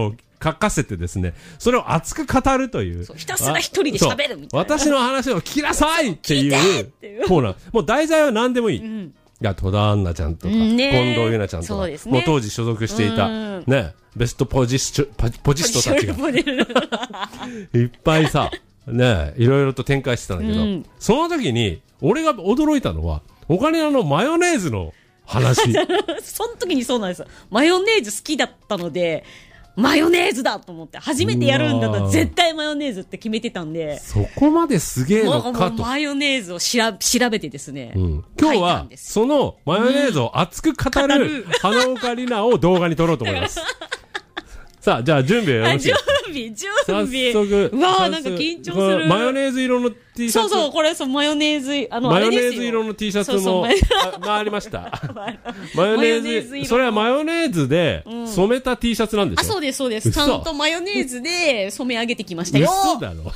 書かせてですね、それを熱く語るという。 ひたすら一人で喋るみたいな。 私の話を聞きなさいっていうコーナー。もう題材は何でもいい。いや、戸田杏奈ちゃんとか、近藤優奈ちゃんとか、もう当時所属していた、ね、ベストポジストたちが、いっぱいさ、ね、いろいろと展開してたんだけど、その時に、俺が驚いたのは、オカリナのマヨネーズの話。 その時にそうなんですよ。マヨネーズ好きだったので、マヨネーズだと思って、初めてやるんだったら絶対マヨネーズって決めてたんで。 そこまですげえのかと。 マヨネーズを調べてですね。 今日は、そのマヨネーズを熱く語る花岡里奈を動画に撮ろうと思います。さあ、じゃあ準備はよろしいですか？ 準備。 早速。 うわー、なんか緊張する。 マヨネーズ色の T シャツ。 そう、これ、マヨネーズ、 マヨネーズ色の T シャツも、回りました。マヨネーズ、それはマヨネーズで染めた T シャツなんでしょ？ そうです、そうです。ちゃんとマヨネーズで染め上げてきましたよ。 嘘だろ。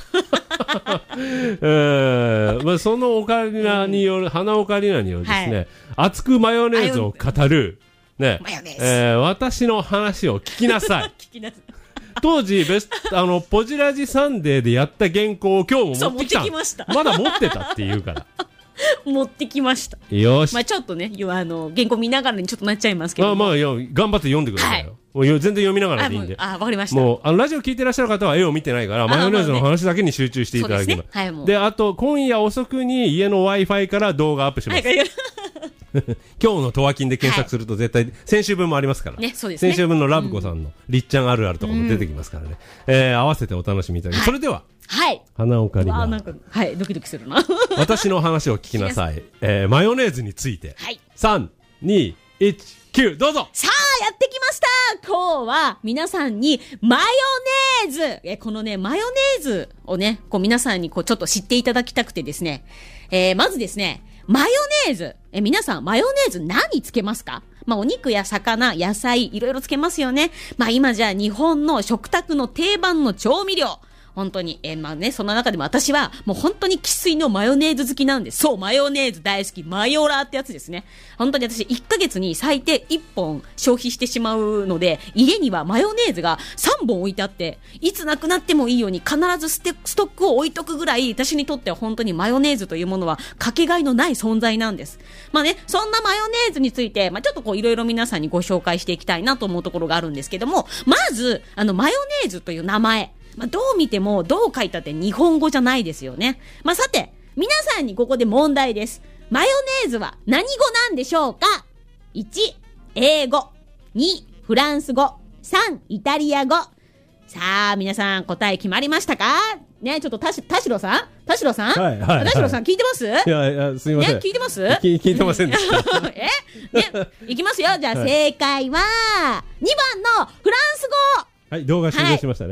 まあ、そのオカリナによる、花岡里奈によるですね、熱くマヨネーズを語る、ね、私の話を聞きなさい。当時ポジラジサンデーでやった原稿を今日も持ってきた。 持ってきました。 まだ持ってたって言うから。 持ってきました。 よし。 まあちょっとね、原稿見ながらにちょっとなっちゃいますけど。 頑張って読んでくださいよ。もう全然読みながらでいいんで。 わかりました。 もう、ラジオ聞いてらっしゃる方は絵を見てないから、マヨネーズの話だけに集中していただければ。で、あと、今夜遅くに家の Wi-Fi から動画アップします。今日のトワキンで検索すると絶対、先週分もありますから。 ね、そうですね。 先週分のラブコさんのりっちゃんあるあるとかも出てきますからね。合わせてお楽しみいただきます。それでは、花岡里奈。 はい、ドキドキするな。 私の話を聞きなさい。マヨネーズについて。3、2、1、9、どうぞ。 さあ、やってきました。今日は皆さんにマヨネーズ。このね、マヨネーズをね、皆さんにちょっと知っていただきたくてですね。まずですね、マヨネーズ。皆さん、マヨネーズ何つけますか？まあ、お肉や魚、野菜、いろいろつけますよね。まあ、今じゃ日本の食卓の定番の調味料。本当に、まあね、その中でも私は、もう本当に生粋のマヨネーズ好きなんです。そう、マヨネーズ大好き。マヨラーってやつですね。本当に私、1ヶ月に最低1本消費してしまうので、家にはマヨネーズが3本置いてあって、いつなくなってもいいように必ずストックを置いとくぐらい、私にとっては本当にマヨネーズというものはかけがえのない存在なんです。まあね、そんなマヨネーズについて、まあちょっといろいろ皆さんにご紹介していきたいなと思うところがあるんですけども、まず、マヨネーズという名前。まあ、どう見ても、どう書いたって日本語じゃないですよね。まあ、さて、皆さんにここで問題です。マヨネーズは何語なんでしょうか？ 1、英語。2、フランス語。3、イタリア語。さあ、皆さん答え決まりましたか？ね、ちょっと田代さん、田代さん聞いてます？ いや、すみません。 ね、聞いてます？ 聞いてませんでした。 ね、いきますよ。じゃあ、正解は、2番のフランス語。 はい、動画終了しましたね。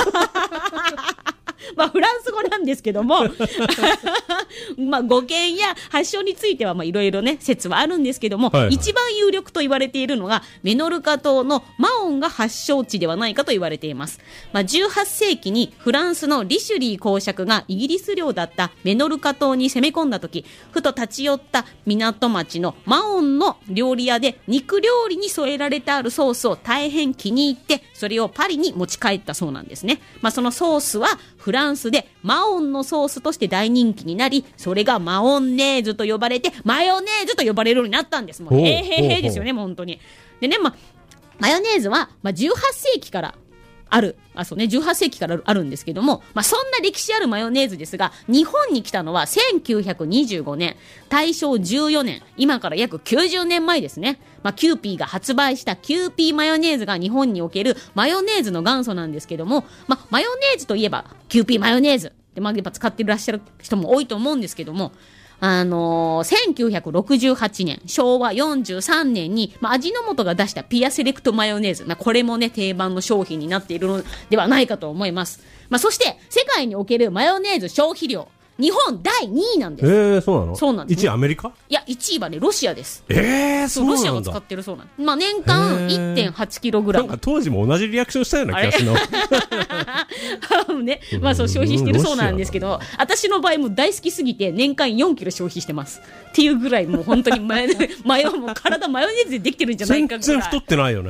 まあ、フランス語なんですけども、まあ、語源や発祥については、まあ、いろいろね、説はあるんですけども、一番有力と言われているのが、メノルカ島のマオンが発祥地ではないかと言われています。まあ、18世紀にフランスのリシュリー公爵がイギリス領だったメノルカ島に攻め込んだ時、ふと立ち寄った港町のマオンの料理屋で肉料理に添えられてあるソースを大変気に入って、それをパリに持ち帰ったそうなんですね。まあ、そのソースはフランスでマオンのソースとして大人気になり、それがマオンネーズと呼ばれて、マヨネーズと呼ばれるようになったんです。もうへーですよね、もう本当に。でね、まあ、マヨネーズは、まあ、18世紀からある。そうね、18世紀からあるんですけども、まあ、そんな歴史あるマヨネーズですが、日本に来たのは1925年、大正14年、今から約90年前ですね。まあ、キューピーが発売したキューピーマヨネーズが日本におけるマヨネーズの元祖なんですけども、まあ、マヨネーズといえば、キューピーマヨネーズって、まあ、やっぱ使っていらっしゃる人も多いと思うんですけども、1968年、昭和43年に、まあ、味の素が出したピアセレクトマヨネーズ。まあ、これもね、定番の商品になっているのではないかと思います。まあ、そして、世界におけるマヨネーズ消費量。日本第2位なんです。 そうなの？ そうなんです、 ね。1位アメリカ？ いや、1位はね、ロシアです。 そうなんだ。 ロシアが使ってるそうなんです。まあ、年間 1.8kg。 なんか当時も同じリアクションしたような気がするの。 ね、まあそう消費してるそうなんですけど、私の場合も大好きすぎて年間4キロ消費してます。っていうぐらいもう本当にマヨもう体マヨネーズでできてるんじゃないかぐらい。 全然太ってないよね。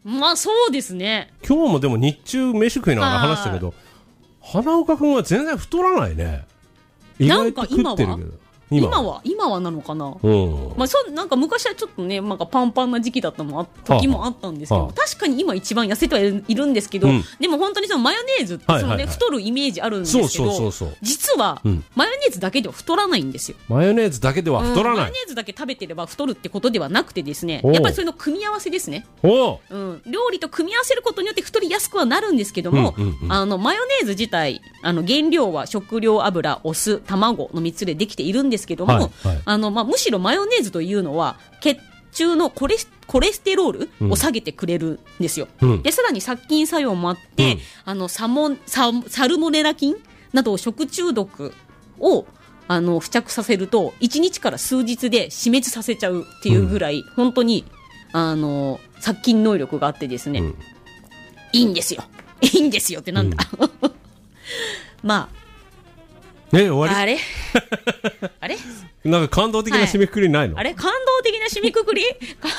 まあそうですね。 今日もでも日中飯食いながら話したけど、花岡くんは全然太らないね。意外と食ってるけど。 今はなのかな。まあなんか昔はちょっとね、なんかパンパンな時期だった時もあったんですけど、確かに今一番痩せてはいるんですけど、でも本当にそのマヨネーズってそのね、太るイメージあるんですけど、実はマヨネーズだけでは太らないんですよ。 マヨネーズだけでは太らない。 マヨネーズだけ食べてれば太るってことではなくてですね、やっぱりそれの組み合わせですね。料理と組み合わせることによって太りやすくはなるんですけども、マヨネーズ自体原料は食料油、お酢、卵の3つでできているんですけども、むしろマヨネーズというのは血中のコレステロールを下げてくれるんですよ。でさらに殺菌作用もあって、サルモネラ菌など食中毒を付着させると1日から数日で死滅させちゃうっていうぐらい、本当に殺菌能力があってですね、いいんですよってなんだ、まあ終わり。 あれなんか感動的な締めくくりないの？ 感動的な締めくくり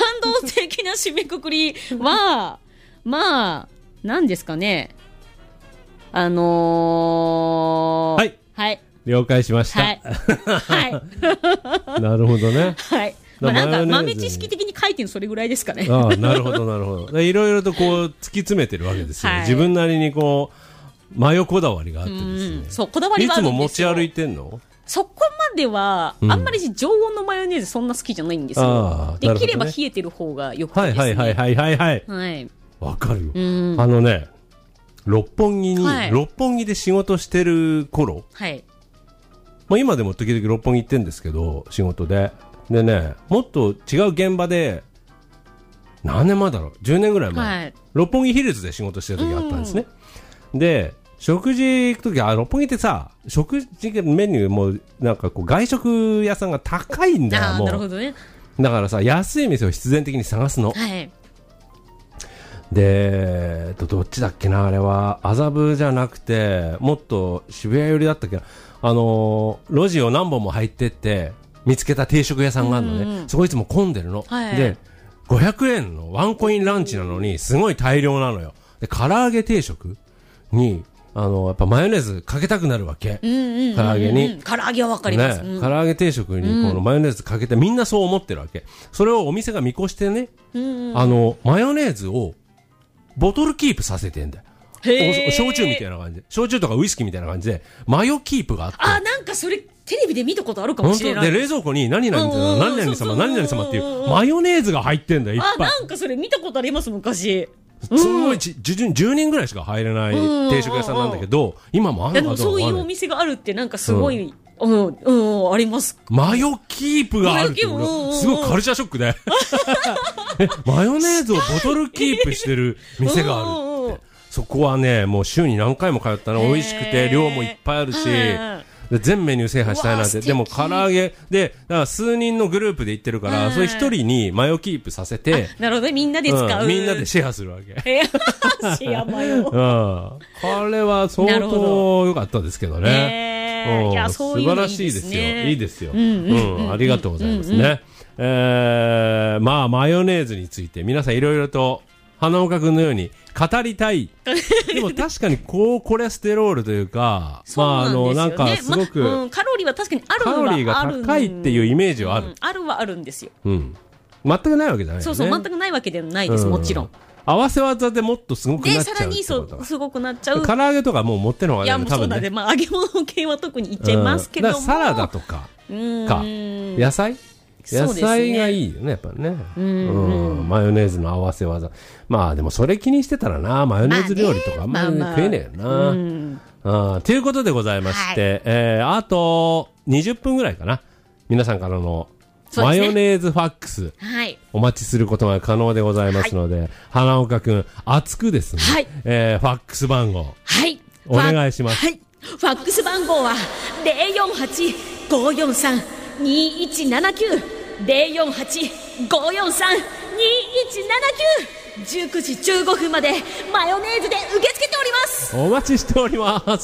はまあ何ですかね。はい了解しました。なるほどね。 なんか豆知識的に書いてるそれぐらいですかね。 なるほど。いろいろとこう突き詰めてるわけですよ。自分なりにこうマヨこだわりがあってですね。 そう、こだわりがあるんですよ。 いつも持ち歩いてんの？ そこまでは、あんまり常温のマヨネーズそんな好きじゃないんですよ。できれば冷えてる方がよくてですね。 わかるよ。六本木で仕事してる頃、今でも時々六本木行ってんですけど、仕事で。でね、もっと違う現場で、何年前だろう ?10 年ぐらい前。六本木ヒルズで仕事してる時あったんですね。で、食事行くとき、六本木ってさ、食事メニューも、なんかこう、外食屋さんが高いんだよ、もう。 なるほどね。 だからさ、安い店を必然的に探すの。で、どっちだっけな、あれは。麻布じゃなくて、もっと渋谷寄りだったっけな。路地を何本も入ってって、見つけた定食屋さんがあるのね。そこいつも混んでるの。で、500円のワンコインランチなのに、すごい大量なのよ。で、唐揚げ定食に、やっぱマヨネーズかけたくなるわけ。唐揚げに。 唐揚げはわかります。 唐揚げ定食にこのマヨネーズかけてみんなそう思ってるわけ。それをお店が見越してね、マヨネーズをボトルキープさせてんだよ。焼酎みたいな感じで。焼酎とかウイスキーみたいな感じで、マヨキープがあって。 なんかそれテレビで見たことあるかもしれない。 で、冷蔵庫に何々様っていうマヨネーズが入ってんだよ、いっぱい。 なんかそれ見たことあります、昔。 すごい10人ぐらいしか入れない定食屋さんなんだけど、今もあるのかどうかそういうお店があるってなんかすごい、あります。 マヨキープがあるってすごいカルチャーショックでマヨネーズをボトルキープしてる店があるって。そこはね、もう週に何回も通ったの。美味しくて量もいっぱいあるし、全メニュー制覇したいなんて。でも唐揚げで、だから数人のグループで行ってるから、それ一人にマヨキープさせて、 なるほど、みんなで使う。 みんなでシェアするわけ。 シェアマヨ。 これは相当良かったですけどね。 いや、 素晴らしいですよ。いいですよ。ありがとうございますね。まあ、マヨネーズについて皆さんいろいろと花岡くんのように語りたい。でも確かに高コレステロールというか、なんかすごく、 カロリーは確かにあるカロリーが高いっていうイメージはある。 あるんですよ。 全くないわけじゃないよね。 そう、全くないわけではないです、もちろん。 合わせ技でもっとすごくなっちゃう。で、さらにすごくなっちゃう。 唐揚げとかもう持ってるのがいいの、多分ね。いや、もうそうだね。 まあ、揚げ物系は特にいっちゃいますけども。 サラダとか、野菜がいいよね、やっぱりね。マヨネーズの合わせ技。まあでもそれ気にしてたらな、マヨネーズ料理とかあんまり食えねえよな。ということでございまして、あと20分ぐらいかな。皆さんからのマヨネーズファックス、お待ちすることが可能でございますので、花岡くん、熱くですね、ファックス番号、お願いします。 ファックス番号は 048-543-2179 048-543-2179 19時15分までマヨネーズで受け付けております。 お待ちしております。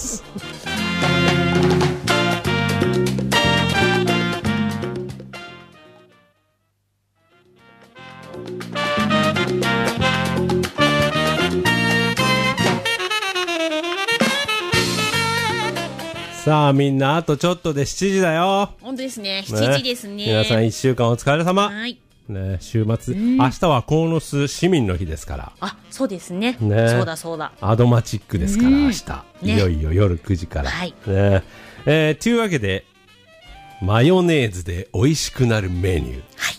さあみんなあとちょっとで7時だよ。 本当ですね。7時ですね。 皆さん1週間お疲れ様。 はい。 ね、週末、明日は鴻巣市民の日ですから。 あ、そうですね。 ね、 そうだそうだ。 アドマチックですから明日、 ね、 いよいよ夜9時から。 はい。 ね、というわけでマヨネーズで美味しくなるメニュー。 はい。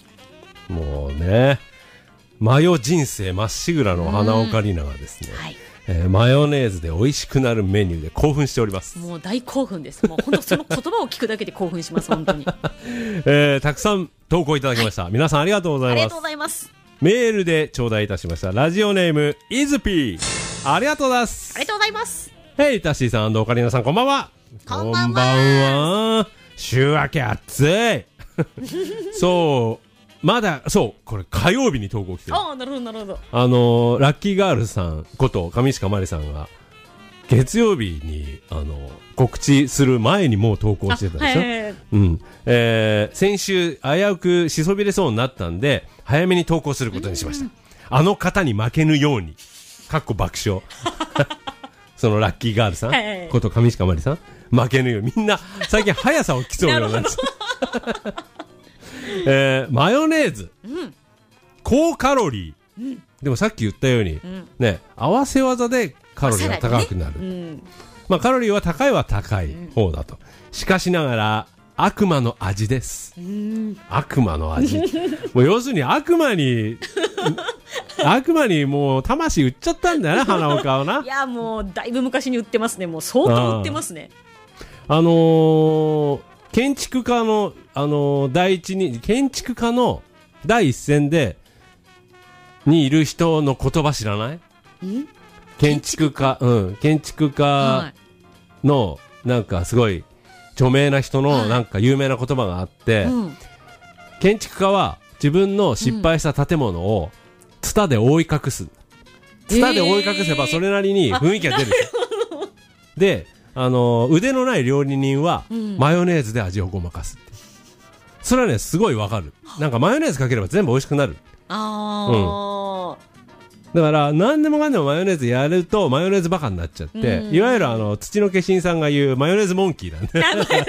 もうね、マヨ人生まっしぐらの花岡里奈がですね。はい。マヨネーズで美味しくなるメニューで興奮しております。 もう大興奮です。もう本当その言葉を聞くだけで興奮します。本当に。 たくさん投稿いただきました。はい、皆さんありがとうございます。 ありがとうございます。 メールで頂戴いたしました。ラジオネームイズピー。ありがとうございます。 ありがとうございます。 ヘイタッシーさん、オカリナさん、こんばんは。 こんばんは。週明け暑い。そう。まだ、そう、これ火曜日に投稿来てる。 ああ、なるほど、なるほど。 ラッキーガールさんこと上鹿まりさんが、月曜日に、告知する前にもう投稿してたでしょ。はい、うん。先週、危うくしそびれそうになったんで、早めに投稿することにしました。あの方に負けぬように、かっこ爆笑。そのラッキーガールさんこと上鹿まりさん、負けぬように。みんな、最近速さを競うようになって。マヨネーズ、高カロリー、でもさっき言ったように、ね、合わせ技でカロリーが高くなる、まあカロリーは高いは高い方だと、しかしながら悪魔の味です、悪魔の味もう要するに悪魔にもう魂売っちゃったんだよな、花岡をな。 いやもうだいぶ昔に売ってますね。もう相当売ってますね。 建築家の、建築家の第一線にいる人の言葉知らない？建築家の、なんかすごい著名な人のなんか有名な言葉があって、建築家は自分の失敗した建物をツタで覆い隠す。ツタで覆い隠せばそれなりに雰囲気が出る。で、腕のない料理人はマヨネーズで味をごまかすって、それはねすごいわかる。なんかマヨネーズかければ全部美味しくなる。だから何でもかんでもマヨネーズやるとマヨネーズバカになっちゃって、いわゆる土の化身さんが言うマヨネーズモンキーなんで。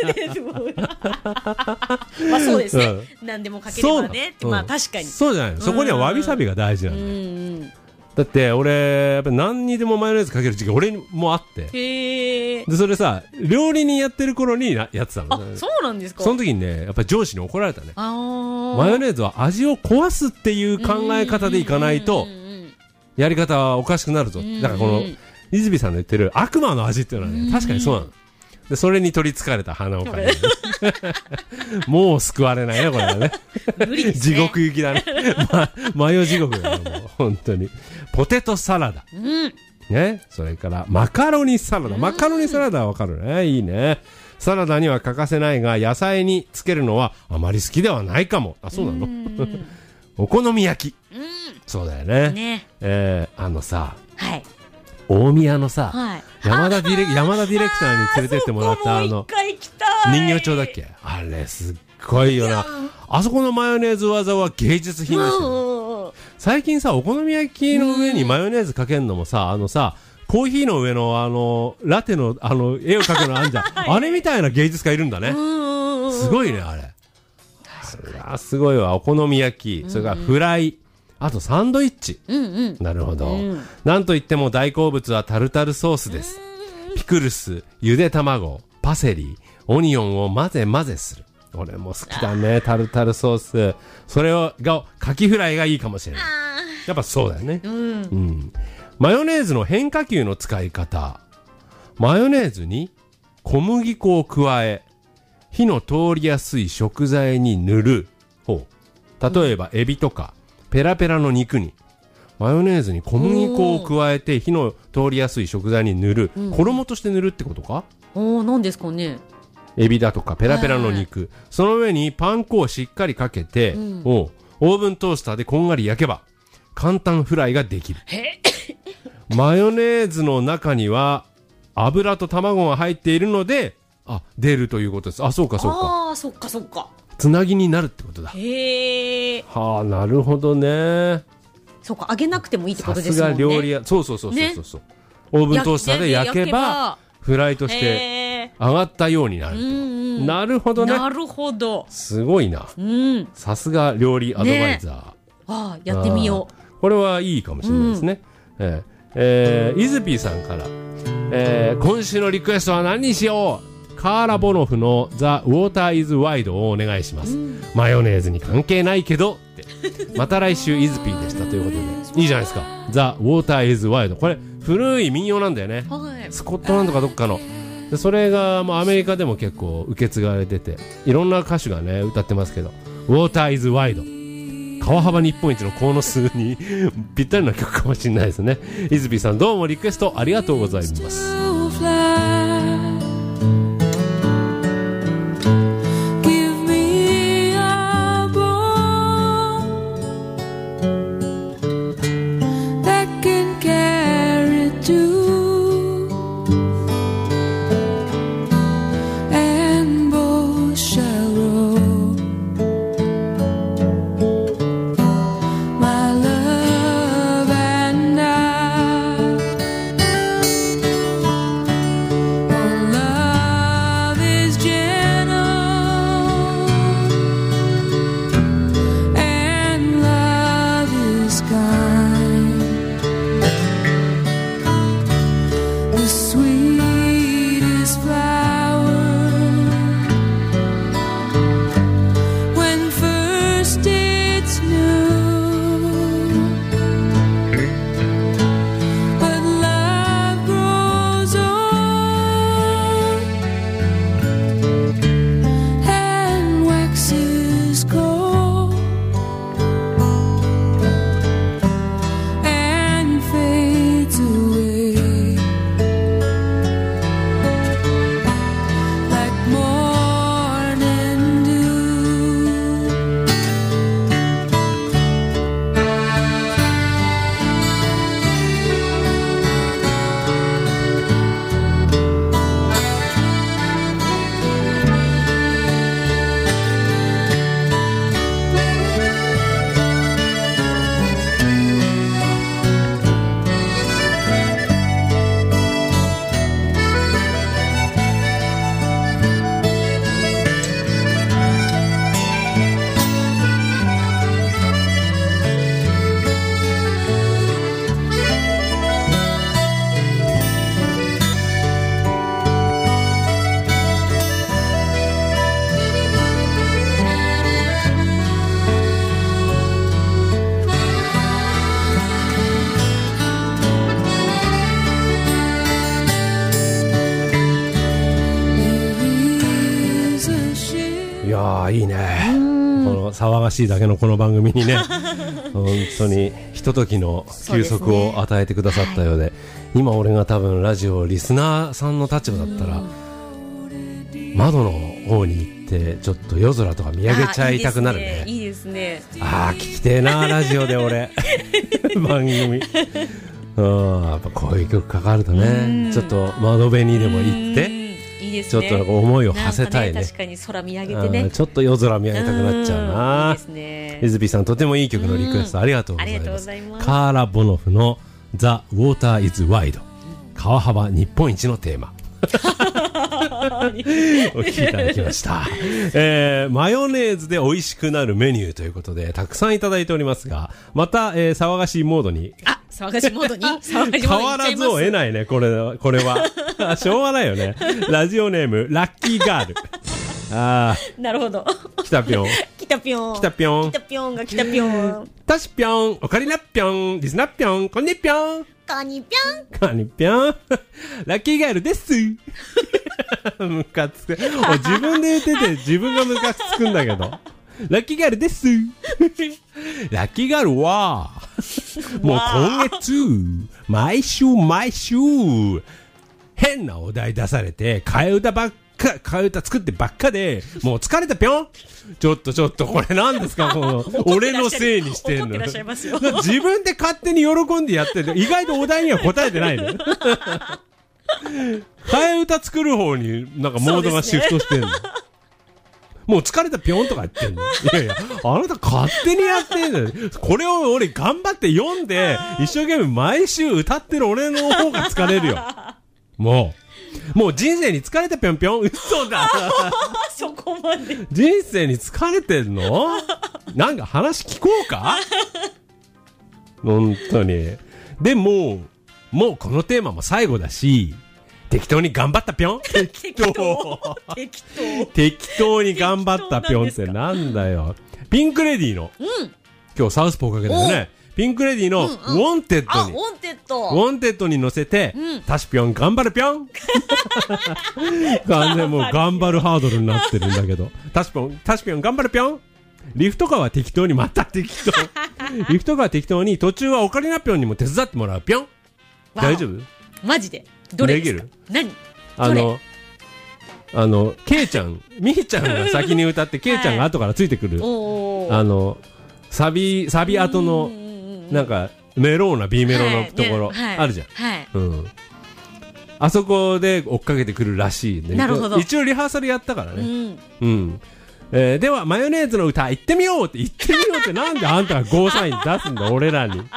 まあそうですね、何でもかければね、まあ確かにそうじゃないの。そこにはわびさびが大事なんだよ。だって俺やっぱり何にでもマヨネーズかける時期俺もあって、でそれさ料理人やってる頃にやってたの。 あ、そうなんですか。 その時にねやっぱり上司に怒られたね。マヨネーズは味を壊すっていう考え方でいかないとやり方はおかしくなるぞ。だからこの泉さんの言ってる悪魔の味っていうのはね確かにそうなの。でそれに取りつかれた花岡にもう救われないねこれはね。 無理ですね。 地獄行きだね。マヨ地獄だよもう本当に。ポテトサラダ、ね、それからマカロニサラダ。マカロニサラダはわかるね。いいね。サラダには欠かせないが野菜につけるのはあまり好きではないかも。あ、そうなの。お好み焼き、そうだよね。さ、はい、大宮のさ、はい、山田ディレクターに連れてってもらった人形町だっけ、あれすっごいよな。あそこのマヨネーズ技は芸術品ですよ。最近さお好み焼きの上にマヨネーズかけるのもさ、コーヒーの上のラテの絵を描くのあんじゃん。あれみたいな芸術家いるんだね。すごいねあれ。すごいわ。お好み焼き、それからフライ、あとサンドイッチ。なるほど。なんといっても大好物はタルタルソースです。ピクルス、ゆで卵、パセリ、オニオンを混ぜ混ぜする。俺も好きだねタルタルソース。それがカキフライがいいかもしれない。やっぱそうだよね。マヨネーズの変化球の使い方。マヨネーズに小麦粉を加え火の通りやすい食材に塗る。例えばエビとかペラペラの肉にマヨネーズに小麦粉を加えて火の通りやすい食材に塗る。衣として塗るってことか。 何ですかね。 エビだとかペラペラの肉、その上にパン粉をしっかりかけて、オーブントースターでこんがり焼けば簡単フライができる。マヨネーズの中には油と卵が入っているので出るということです。そうかそうか。 そっかそっか。 つなぎになるってことだ。なるほどね。 そうか、揚げなくてもいいってことですもんね。 さすが料理屋。そう、オーブントースターで焼けばフライとして上がったようになると。なるほどね。 なるほど。 すごいな。さすが料理アドバイザー。 やってみよう。 これはいいかもしれないですね。イズピーさんから、今週のリクエストは何にしよう。カーラ・ボノフの The Water is Wide をお願いします。マヨネーズに関係ないけどってまた来週イズピーでしたということでいいじゃないですか。 The Water is Wide、 これ古い民謡なんだよね、スコットランドかどっかの。でそれが、アメリカでも結構受け継がれてて、いろんな歌手がね歌ってますけど、 Water is Wide、 川幅日本一の鴻巣にぴったりな曲かもしれないですね。イズピーさんどうもリクエストありがとうございます。いいね、この騒がしいだけのこの番組にね本当にひとときの休息を与えてくださったようで、今俺が多分ラジオリスナーさんの立場だったら窓の方に行ってちょっと夜空とか見上げちゃいたくなるね。 いいですね。 聞きてえなラジオで俺番組やっぱこういう曲かかるとね、ちょっと窓辺にでも行っていいですね、 ちょっとなんか思いを馳せたいね。 確かに空見上げてね、 ちょっと夜空見上げたくなっちゃうな。 いいですね。 イズビーさんとてもいい曲のリクエストありがとうございます。カーラ・ボノフの The Water is Wide、 川幅日本一のテーマお聞きいただきました、マヨネーズで美味しくなるメニューということでたくさんいただいておりますが、また、騒がしいモードに騒がしいモードに変わらずを得ないね、これはしょうがないよね。ラジオネームラッキーガールなるほど。きたぴょんきたぴょんきたぴょんきたぴょんがきたぴょんたしぴょんおかりなっぴょんリスナっぴょんこんにぴょんこんにぴょんこんにぴょんラッキーガールですムカつく。自分で言ってて自分がムカつくんだけどラッキーガールですラッキーガールはもう今月毎週変なお題出されて替え歌作ってばっかでもう疲れたぴょん。ちょっとこれ何ですかこの俺のせいにしてんの。自分で勝手に喜んでやってる。意外とお題には答えてないの替え歌作る方になんかモードがシフトしてんの、もう疲れたぴょんとか言ってんの。いやあなた勝手にやってんの。これを俺頑張って読んで一生懸命毎週歌ってる俺の方が疲れるよ。もうもう人生に疲れてぴょんぴょん。嘘だ。 そこまで。 人生に疲れてんの？なんか話聞こうか？本当に。でもうこのテーマも最後だし、適当に頑張ったぴょん。適当に頑張ったぴょんってなんだよ。ピンクレディーの、今日サウスポーかけたよね。ピンクレディーのウォンテッドに、ウォンテッドに乗せて、タシピョン頑張るぴょん。完全もう頑張るハードルになってるんだけど、タシピョン頑張るぴょん。リフトカーは適当に、また適当。リフトカーは適当に、途中はオカリナぴょんにも手伝ってもらうぴょん。大丈夫？ マジで？どれですか？何？ ケイちゃん、ミーちゃんが先に歌って、ケイちゃんが後からついてくる。サビ後の、なんか、メローな B メロのところ、あるじゃん。あそこで追っかけてくるらしいね。 なるほど。 一応リハーサルやったからね。では、マヨネーズの歌、行ってみようってなんであんたがゴーサイン出すんだ、俺らに。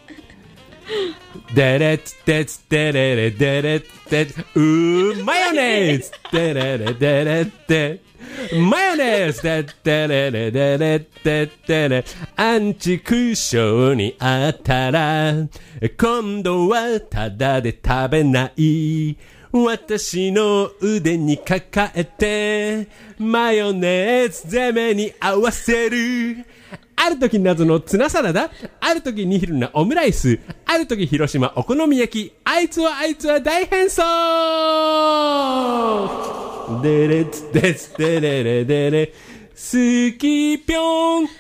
デレッツテツテレレデレッテマヨネーズデレレデレッテマヨネーズデデレレデレッテデレアンチクッションにあったら今度はただで食べない私の腕に抱えてマヨネーズ攻めに合わせるある時謎のツナサラダ、ある時ニヒルなオムライス、ある時広島お好み焼き、あいつは大変そうデレツデツデレレデレ好きぴょん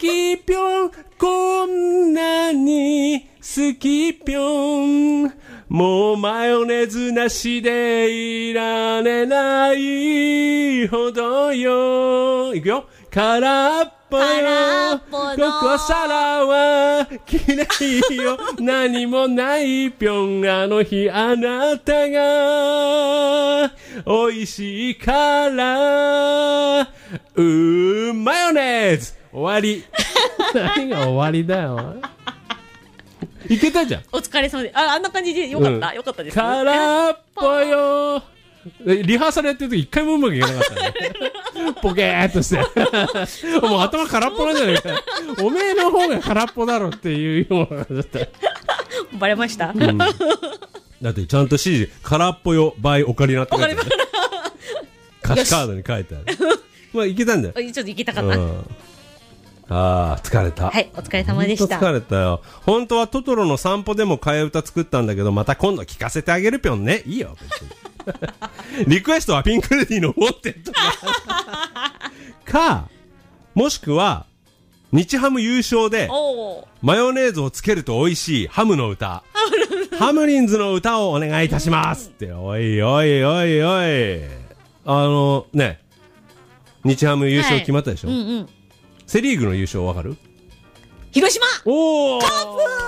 こんなに好きぴょんもうマヨネーズなしでいられないほどよいくよ空っぽよここ皿はきれいよ何もないぴょんあの日あなたが美味しいからマヨネーズ終わり何が終わりだよいけたじゃんお疲れ様であんな感じでよかった、よかったですね空っぽよリハーサルやってる時一回もうまくいかなかったねポケーっとしてもう頭空っぽなんじゃないかおめえの方が空っぽだろっていうような感じだったバレました、 だってちゃんと指示空っぽよ by オカリナって書いてある歌詞カードに書いてあるまあいけたんだよちょっといけたかな、 あー疲れたはいお疲れ様でした疲れたよ本当はトトロの散歩でも替え歌作ったんだけどまた今度聞かせてあげるぴょんねいいよ別にリクエストはピンクレディーのウォンテッドかもしくは日ハム優勝でマヨネーズをつけると美味しいハムの歌ハムリンズの歌をお願いいたしますっておいおいおいおいね日ハム優勝決まったでしょ、セリーグの優勝わかる？ 広島おーカー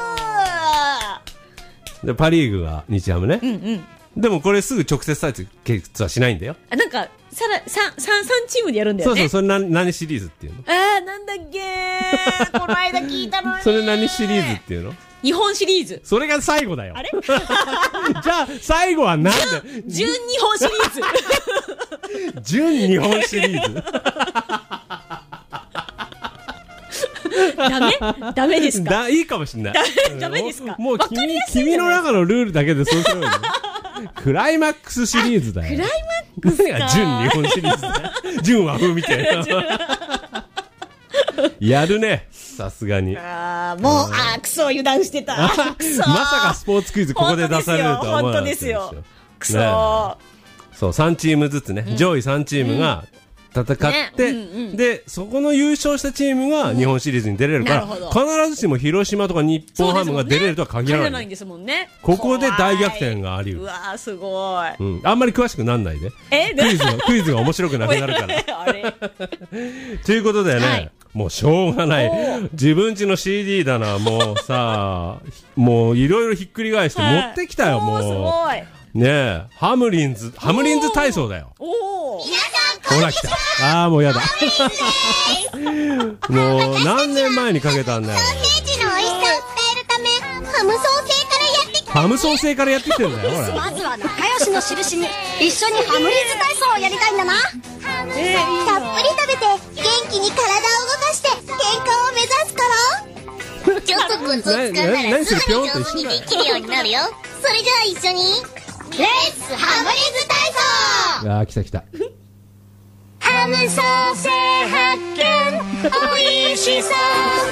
プでパリーグが日ハムね、でもこれすぐ直接対決はしないんだよなんか3チームでやるんだよねそうそれ何シリーズっていうのなんだっけこの間聞いたのにそれ何シリーズっていうの日本シリーズそれが最後だよあれじゃあ最後は何だよ準日本シリーズ準日本シリーズダメですかいいかもしんないダメですかもう君の中のルールだけでそうするよねクライマックスシリーズだよクライマックスか何が準日本シリーズだよ準和風みたいなやるねさすがにもうクソ油断してたクソまさかスポーツクイズここで出されるとは思わなかったですよクソ、 そう3チームずつね、上位3チームが戦って、でそこの優勝したチームが日本シリーズに出れるから、必ずしも広島とか日本ハムが出れるとは限らないんですもんね。ここで大逆転がありうる。 うわーすごい、 あんまり詳しくなんないでクイズが面白くなくなるからあれということでね、もうしょうがない自分家の CD だなもうさもういろいろひっくり返して持ってきたよ、もうすごいねえハムリンズ体操だよ。 皆さんほら来た。ああもうやだもう何年前にかけたんだよ。 ソーセージの美味しさを伝えるためハムソーセーからやってきハム創生からやってきてんだよ、ほら。 まずは仲良しの印に一緒にハムリーズ体操をやりたいんだな。 たっぷり食べて元気に体を動かして健康を目指すからちょっとコツを使うならすぐに上手にできるようになるよ。それじゃあ一緒にレッツハムリーズ体操。 あー来た来た。 ハムソーセー発見おいしそう。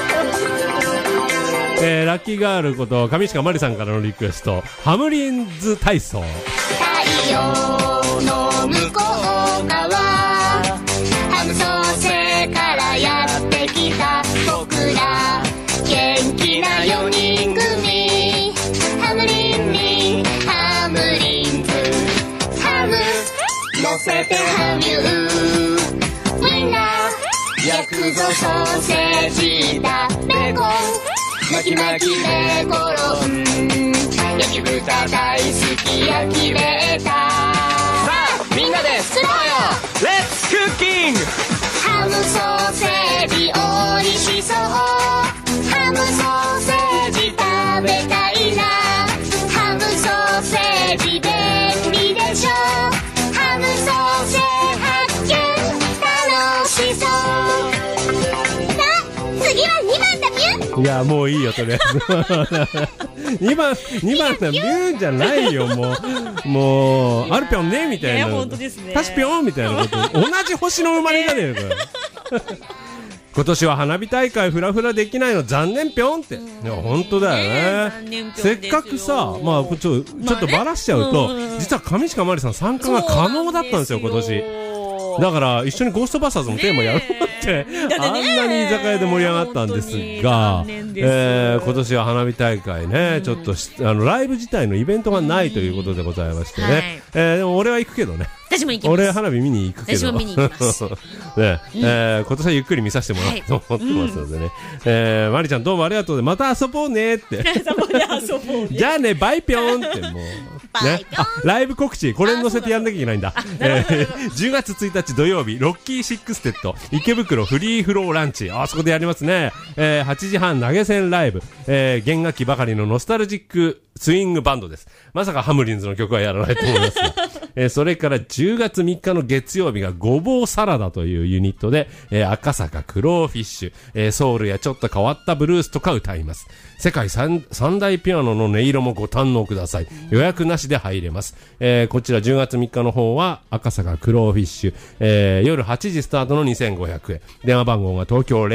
ラッキーガールこと上鹿まりさんからのリクエスト、ハムリンズ体操。 太陽の向こう側ハムソーセーからやってきた僕ら元気な4人組。ハムリンリンハムリンズハム乗せてハミューウインナー焼くぞソーセージだベーコン巻き巻きベーコロン焼き豚大好き焼きベータ。さあみんなで作ろうよレッツクッキング。ハムソーセージおいしそう。ハムソーセージ食べたいな。ハムソーセージ便利でしょ。ハムソーセー発見楽しそう。さあ次は2番だピュン。 いやもういいよとりあえず。2番のビューンじゃないよ、もうアルピョンねみたいな、 本当ですね、 タシピョンみたいなこと、同じ星の生まれじゃねえのか今年は花火大会フラフラできないの残念ぴょんって。いや本当だよね。せっかくさ、まあちょっとバラしちゃうと、実は上鹿まりさん参加が可能だったんですよ今年。だから一緒にゴーストバスターズのテーマやろうってあんなに居酒屋で盛り上がったんですが、今年は花火大会ね、ちょっとライブ自体のイベントがないということでございましてね、でも俺は行くけどね。 私も行きます。 俺花火見に行くけど、 私も見に行きますね、今年はゆっくり見させてもらおうと思ってますのでね、まりちゃんどうもありがとうで、また遊ぼうねってじゃあねバイぴょんってもうね、ライブ告知これに載せてやんなきゃいけないんだ。10月1日土曜日ロッキーシックステッド池袋フリーフローランチ、あそこでやりますね。8時半投げ銭ライブ、弦楽器ばかりのノスタルジックスイングバンドです。まさかハムリンズの曲はやらないと思いますが、それから10月3日の月曜日がごぼうサラダというユニットで、赤坂クローフィッシュ、ソウルやちょっと変わったブルースとか歌います。世界三大ピアノの音色もご堪能ください。予約なしで入れます。こちら10月3日の方は赤坂クローフィッシュ、夜8時スタートの2500円。電話番号が東京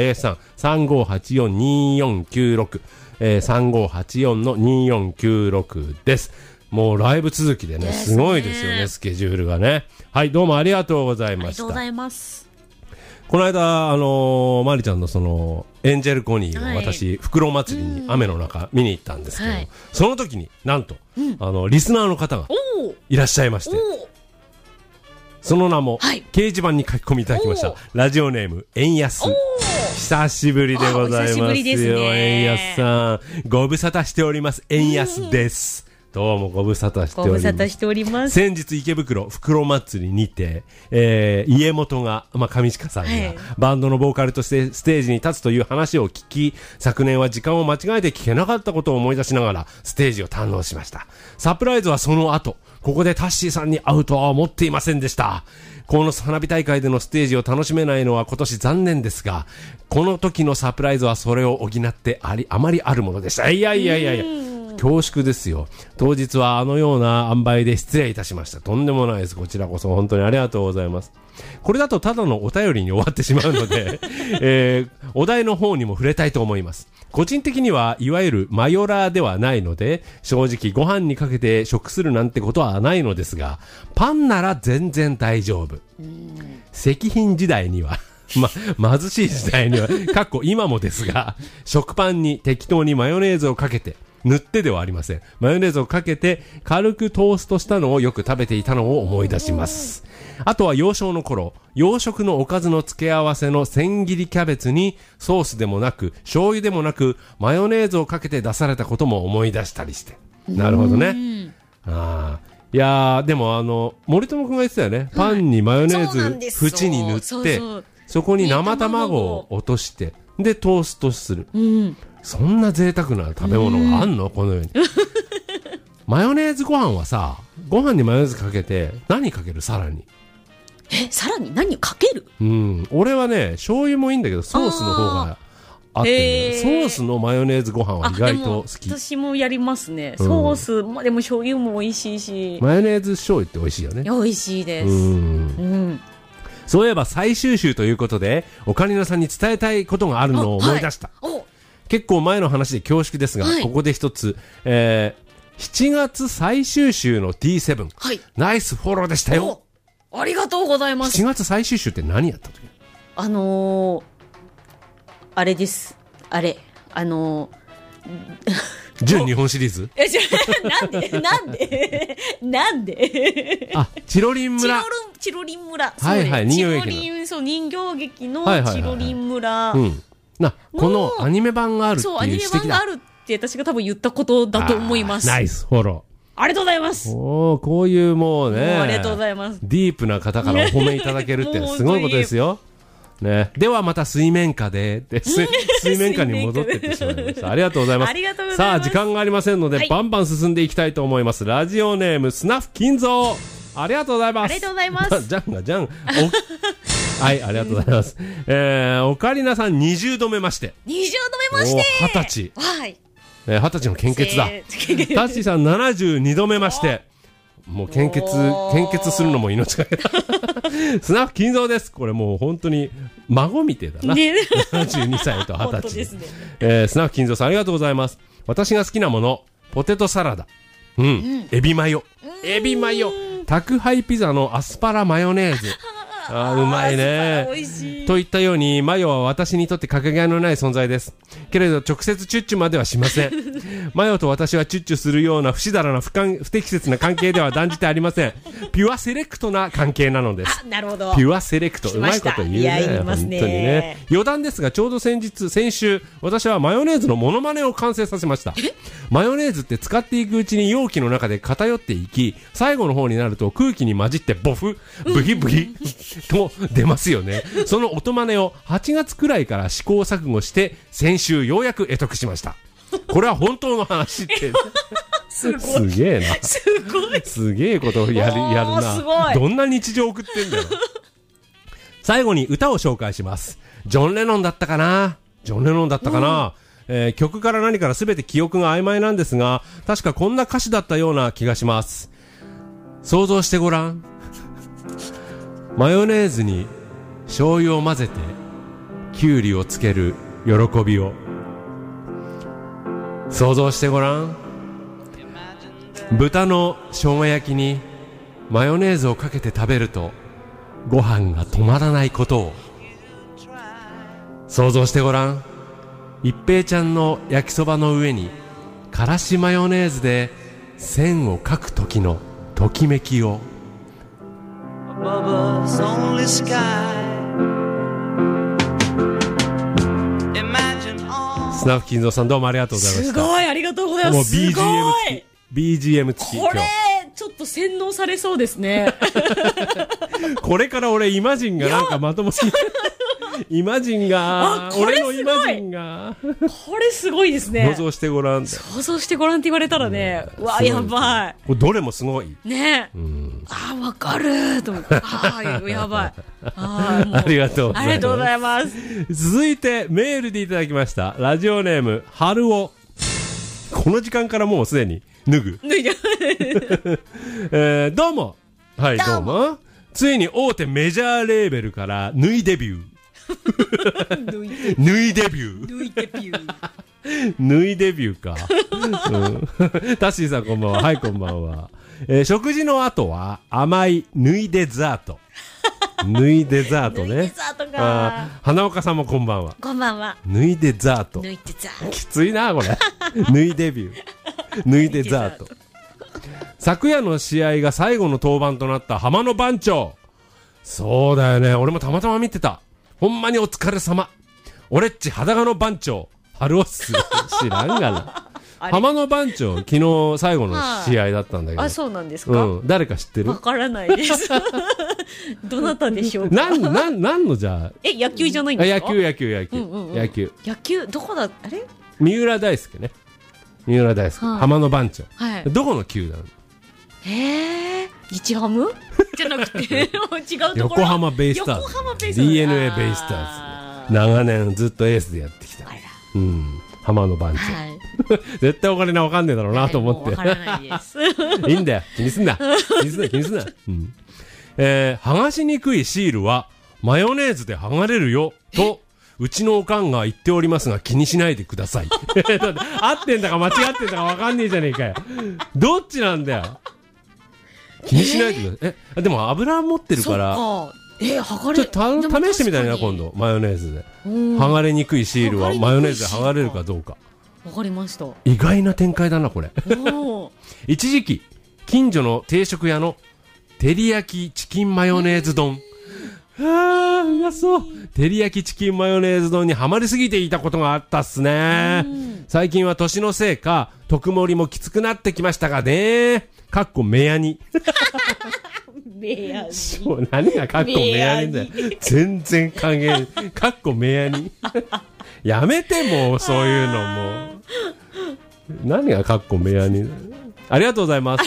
03-3584-2496、3584-2496 です。もうライブ続きでね、すごいですよね、スケジュールがね。はい、どうもありがとうございました。 ありがとうございます。 この間、まりちゃんのその、エンジェルコニーを私、袋祭りに雨の中見に行ったんですけど、その時になんと、リスナーの方がいらっしゃいまして、その名も、掲示板に書き込みいただきました。ラジオネーム、円安。久しぶりでございますよ、円安さん。ご無沙汰しております、円安です。どうもご無沙汰しております。先日池袋袋祭りにて、家元が、上鹿さんが、バンドのボーカルとしてステージに立つという話を聞き、昨年は時間を間違えて聞けなかったことを思い出しながらステージを堪能しました。サプライズはその後、ここでタッシーさんに会うとは思っていませんでした。この花火大会でのステージを楽しめないのは今年残念ですが、この時のサプライズはそれを補ってあまりあるものでした。いや恐縮ですよ。当日はあのような塩梅で失礼いたしました。とんでもないです。こちらこそ本当にありがとうございます。これだとただのお便りに終わってしまうので、お題の方にも触れたいと思います。個人的にはいわゆるマヨラーではないので、正直ご飯にかけて食するなんてことはないのですが、パンなら全然大丈夫。石品時代には貧しい時代には今もですが、食パンに適当にマヨネーズをかけて、塗ってではありません。マヨネーズをかけて軽くトーストしたのをよく食べていたのを思い出します。あとは幼少の頃、洋食のおかずの付け合わせの千切りキャベツにソースでもなく醤油でもなくマヨネーズをかけて出されたことも思い出したりして。なるほどね。いやでも森友くんが言ってたよね。パンにマヨネーズ縁に塗って、そこに生卵を落としてでトーストする。そんな贅沢な食べ物があんのこの世に。 マヨネーズご飯はさ、ご飯にマヨネーズかけて、何かけるさらに。 さらに何かける？ 俺はね、醤油もいいんだけど、ソースの方があって、ね、ソースのマヨネーズご飯は意外と好き。 私もやりますね。ソース、でも醤油も美味しいし。 マヨネーズ醤油って美味しいよね。 美味しいです。 そういえば最終週ということで、オカリナさんに伝えたいことがあるのを思い出した。結構前の話で恐縮ですが、ここで一つ、7月最終週の D7、ナイスフォローでしたよ。 ありがとうございます。 7月最終週って何やった時？ あれです。 純日本シリーズ？ なんであ、チロリン村。 チロリン村。 はいはい、人形劇の。人形劇のチロリン村。 このアニメ版があるっていう指摘だ。 そう、アニメ版があるって私が多分言ったことだと思います。 ナイスフォロー。 ありがとうございます。 こういうもうね。 ありがとうございます。 ディープな方からお褒めいただけるってすごいことですよ。ね。ではまた水面下で、水面下に戻ってってしまいました。ありがとうございます。 ありがとうございます。 さあ、時間がありませんので、バンバン進んでいきたいと思います。ラジオネーム、スナフ金蔵。ありがとうございます。 ありがとうございます。 じゃん。はい、ありがとうございます。オカリナさん20度目まして。 20度目まして。 20歳。 はい。 20歳の献血だ。タッシーさん72度目まして。もう献血するのも命がけだ。スナフ金蔵です。これもう本当に孫みてえだな。72歳と20歳。スナフ金蔵さんありがとうございます。私が好きなもの、ポテトサラダ。エビマヨ。宅配ピザのアスパラマヨネーズ。うまいね。といったように、マヨは私にとってかけがえのない存在です。けれど、直接チュッチュまではしません。マヨと私はチュッチュするような不自然な不適切な関係では断じてありません。ピュアセレクトな関係なのです。 なるほど。 ピュアセレクト。うまいこと言うね。 言いますね。 本当にね。余談ですが、ちょうど先週、私はマヨネーズのモノマネを完成させました。マヨネーズって使っていくうちに容器の中で偏っていき、最後の方になると空気に混じってブヒブヒと出ますよね。その音真似を8月くらいから試行錯誤して先週ようやく得得しました。これは本当の話ってすげえな。すげえことをやるな。どんな日常を送ってんだよ。最後に歌を紹介します。ジョン・レノンだったかな、曲から何から全て記憶が曖昧なんですが、確かこんな歌詞だったような気がします。想像してごらん。マヨネーズに醤油を混ぜてキュウリをつける喜びを想像してごらん。豚の生姜焼きにマヨネーズをかけて食べるとご飯が止まらないことを想像してごらん。一平ちゃんの焼きそばの上にからしマヨネーズで線を描く時のときめきを。スナフ金蔵さんどうもありがとうございました。 すごいありがとうございます。 もう BGM 付き。 これちょっと洗脳されそうですね。 これから俺イマジンがなんかまともにイマジンが俺のイマジンがこれすごいですね。 想像してごらん。 想像してごらんって言われたらね、うわやばい。 これどれもすごいね。わかると思って、やばい。 ありがとうございます。 ありがとうございます。 続いてメールでいただきました。ラジオネーム春尾。この時間からもうすでに脱ぐ。どうも。はい、どうも。ついに大手メジャーレーベルから脱いデビュー。脱いデビューか。タッシーさんこんばんは。はい、こんばんは。食事の後は甘い脱いデザート。脱いデザートね。花岡さんもこんばんは。 こんばんは。 脱いデザート。きついなこれ。脱いデビュー。脱いデザート。昨夜の試合が最後の登板となった浜野番長。そうだよね。俺もたまたま見てた。ほんまにお疲れ様。俺っち裸の番長。春尾っす。知らんがな。浜野番長、昨日最後の試合だったんだけど。 あ、そうなんですか。 誰か知ってる？ わからないです。どなたでしょうか。 なんのじゃあ。 野球じゃないんですか？ 野球。野球、どこだ、あれ？ 三浦大輔ね。 三浦大輔、 はい浜野番長、 はい。 どこの球団？ 日ハムじゃなくて、違うところ。 横浜ベイスターズ、 横浜ベイスターズ DNA ベイスターズ、長年ずっとエースでやってきた。 あら。 うん、浜野番長、 はい。 絶対お金わかんねえだろうなと思って、 わからないです。 いいんだよ、気にすんな、気にすんな、気にすんな。うん剥がしにくいシールはマヨネーズで剥がれるよとうちのおかんが言っておりますが気にしないでください。合ってんだか間違ってんだかわかんねえじゃねえかよ。どっちなんだよ。気にしないでください。でも油持ってるから剥がれちょっと試してみたいな、今度マヨネーズで剥がれにくいシールはマヨネーズで剥がれるかどうか。 わかりました。 意外な展開だなこれ。一時期近所の定食屋の照り焼きチキンマヨネーズ丼、うまそう。照り焼きチキンマヨネーズ丼にハマりすぎていたことがあったっすね。最近は年のせいか特盛りもきつくなってきましたがね。かっこ目やに。 目やに。 何がかっこ目やにだよ。全然関係ない。かっこ目やに。やめてもうそういうのもう。何がかっこ目やに。ありがとうございます。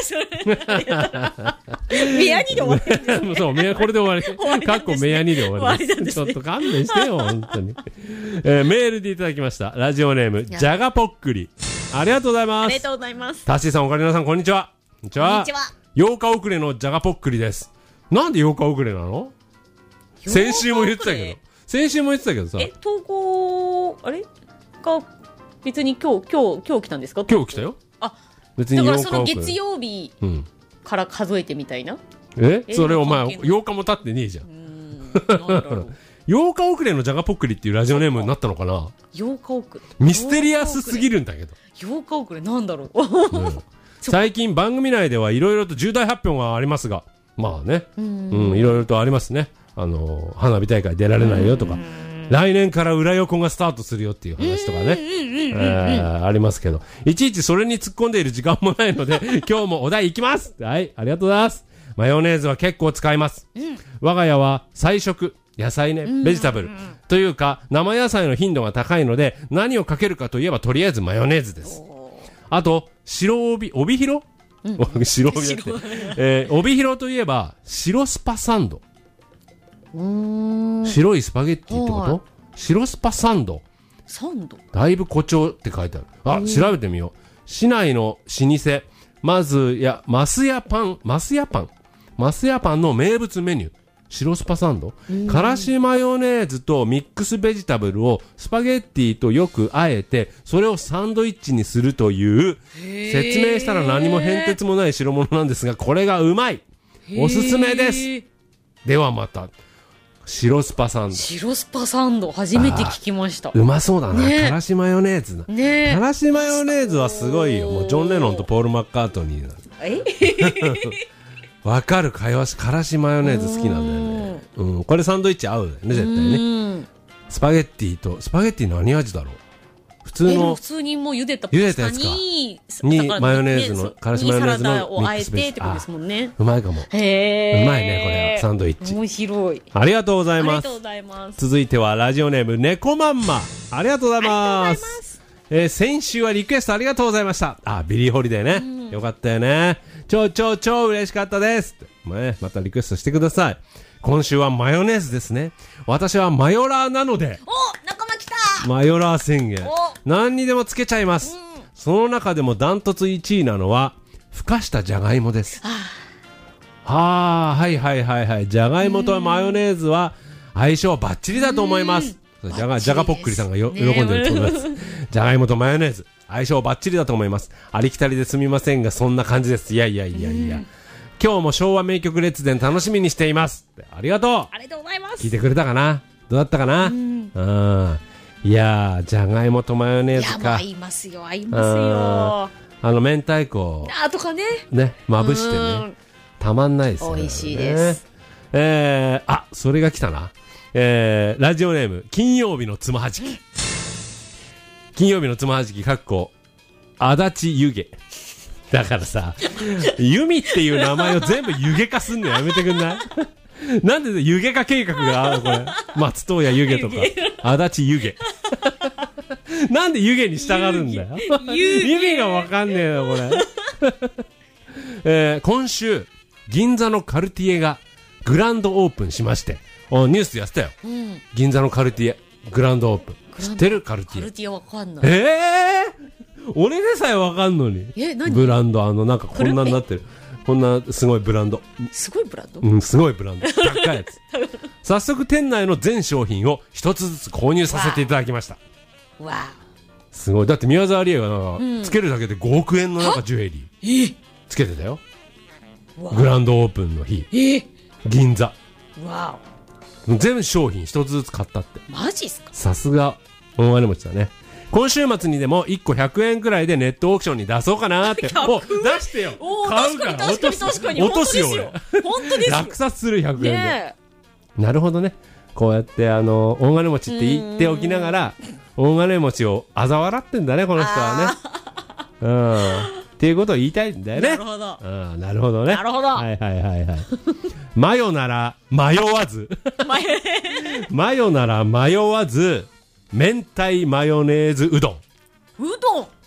目やにで終わりですね。 そう、これで終わり。かっこ目やにで終わりです。ちょっと勘弁してよ、本当に。メールでいただきました。ラジオネーム、じゃがぽっくり。ありがとうございます。 ありがとうございます。 タッシーさん、おかりなさん、こんにちは。こんにちは。 こんにちは。 8日遅れのじゃがぽっくりです。なんで8日遅れなの？先週も言ってたけど。先週も言ってたけどさ。 投稿、あれが、別に今日来たんですか？ 今日来たよ。 あ、 別にだから 8日遅れ。 その月曜日から数えてみたいな。 それお前、8日も経ってねえじゃん。 なんだろう。 8日遅れのじゃがぽっくりっていうラジオネームになったのかな。 8日遅れ。 ミステリアスすぎるんだけど。 8日遅れなんだろう。 最近番組内ではいろいろと重大発表がありますが、まあね、いろいろとありますね。花火大会出られないよとか、来年から裏横がスタートするよっていう話とかね、ありますけど、いちいちそれに突っ込んでいる時間もないので、今日もお題いきます。はい、ありがとうございます。マヨネーズは結構使います。我が家は菜食、野菜ね、ベジタブル。というか、生野菜の頻度が高いので、何をかけるかといえばとりあえずマヨネーズです。あと、白帯広白帯だって。帯広といえば、白スパサンド。白いスパゲッティってこと？白スパサンド。 サンド？ だいぶ誇張って書いてある。調べてみよう。市内の老舗、ますやパンの名物メニュー。白スパサンド、からしマヨネーズとミックスベジタブルをスパゲッティとよくあえてそれをサンドイッチにするという説明したら何も変哲もない代物なんですがこれがうまいおすすめです。ではまた。白スパサンド。 白スパサンド初めて聞きました。 うまそうだな、からしマヨネーズな、からしマヨネーズはすごいよ。もうジョン・レノンとポール・マッカートニーなわかる会話し、からしマヨネーズ好きなんだよね。これサンドイッチ合うよね、絶対ね。スパゲッティ何味だろう。普通にもう茹でたパスタにマヨネーズの、からしマヨネーズのミックスベジタブル。 をあえてってことですもんね。 うまいかも。うまいね、これは。サンドイッチ。 面白い。 ありがとうございます。 ありがとうございます。 続いてはラジオネーム、猫まんま。ありがとうございます。先週はリクエストありがとうございました。ビリーホリデーね。よかったよね。超嬉しかったです。またリクエストしてください。今週はマヨネーズですね。私はマヨラーなので。 仲間来た。 マヨラー宣言。何にでもつけちゃいます。その中でもダントツ1位なのは、ふかしたじゃがいもです。はい。じゃがいもとマヨネーズは相性バッチリだと思います。じゃがぽっくりさんが喜んでると思います。じゃがいもとマヨネーズ。相性バッチリだと思います。ありきたりですみませんが、そんな感じです。いや。今日も昭和名曲列伝楽しみにしています。ありがとう。 ありがとうございます。 聞いてくれたかな？どうだったかな？いやー、じゃがいもとマヨネーズか。 合いますよ。 明太子。 とかね。 まぶしてね。たまんないですよね。 美味しいです。 それが来たな。ラジオネーム、金曜日のつまはじき。金曜日のつまはじき、足立湯気。だからさ、ユミっていう名前を全部湯気化すんのやめてくんない？なんで湯気化計画があるこれ。松任谷湯気とか、足立湯気。 なんで湯気に従うんだよ。意味がわかんねえよ、これ。今週、銀座のカルティエがグランドオープンしまして、ニュースでやってたよ。銀座のカルティエ、グランドオープン。知ってるカルティエ。 カルティエわかんない。 俺でさえわかんのに。 何ブランド、なんかこんなになってる。こんなすごいブランド。 すごいブランド？ すごいブランド。高いやつ。早速店内の全商品を一つずつ購入させていただきました。 わすごい。だって宮沢りえがなんか、つけるだけで5億円のなんかジュエリー。つけてたよ。グランドオープンの日。銀座。 わ全商品一つずつ買ったって。 マジっすか？ さすが、大金持ちだね。今週末にでも1個100円くらいでネットオークションに出そうかなって。お、出してよ。買うから落とすよ俺。 本当ですよ。 落札する100円で。なるほどね。こうやって大金持ちって言っておきながら、大金持ちを嘲笑ってんだね、この人はね。っていうことを言いたいんだよね。 なるほど。 なるほどね。 なるほど。 はいはいはいはい。マヨなら迷わず。マヨなら迷わず、明太マヨネーズうどん。 うどん。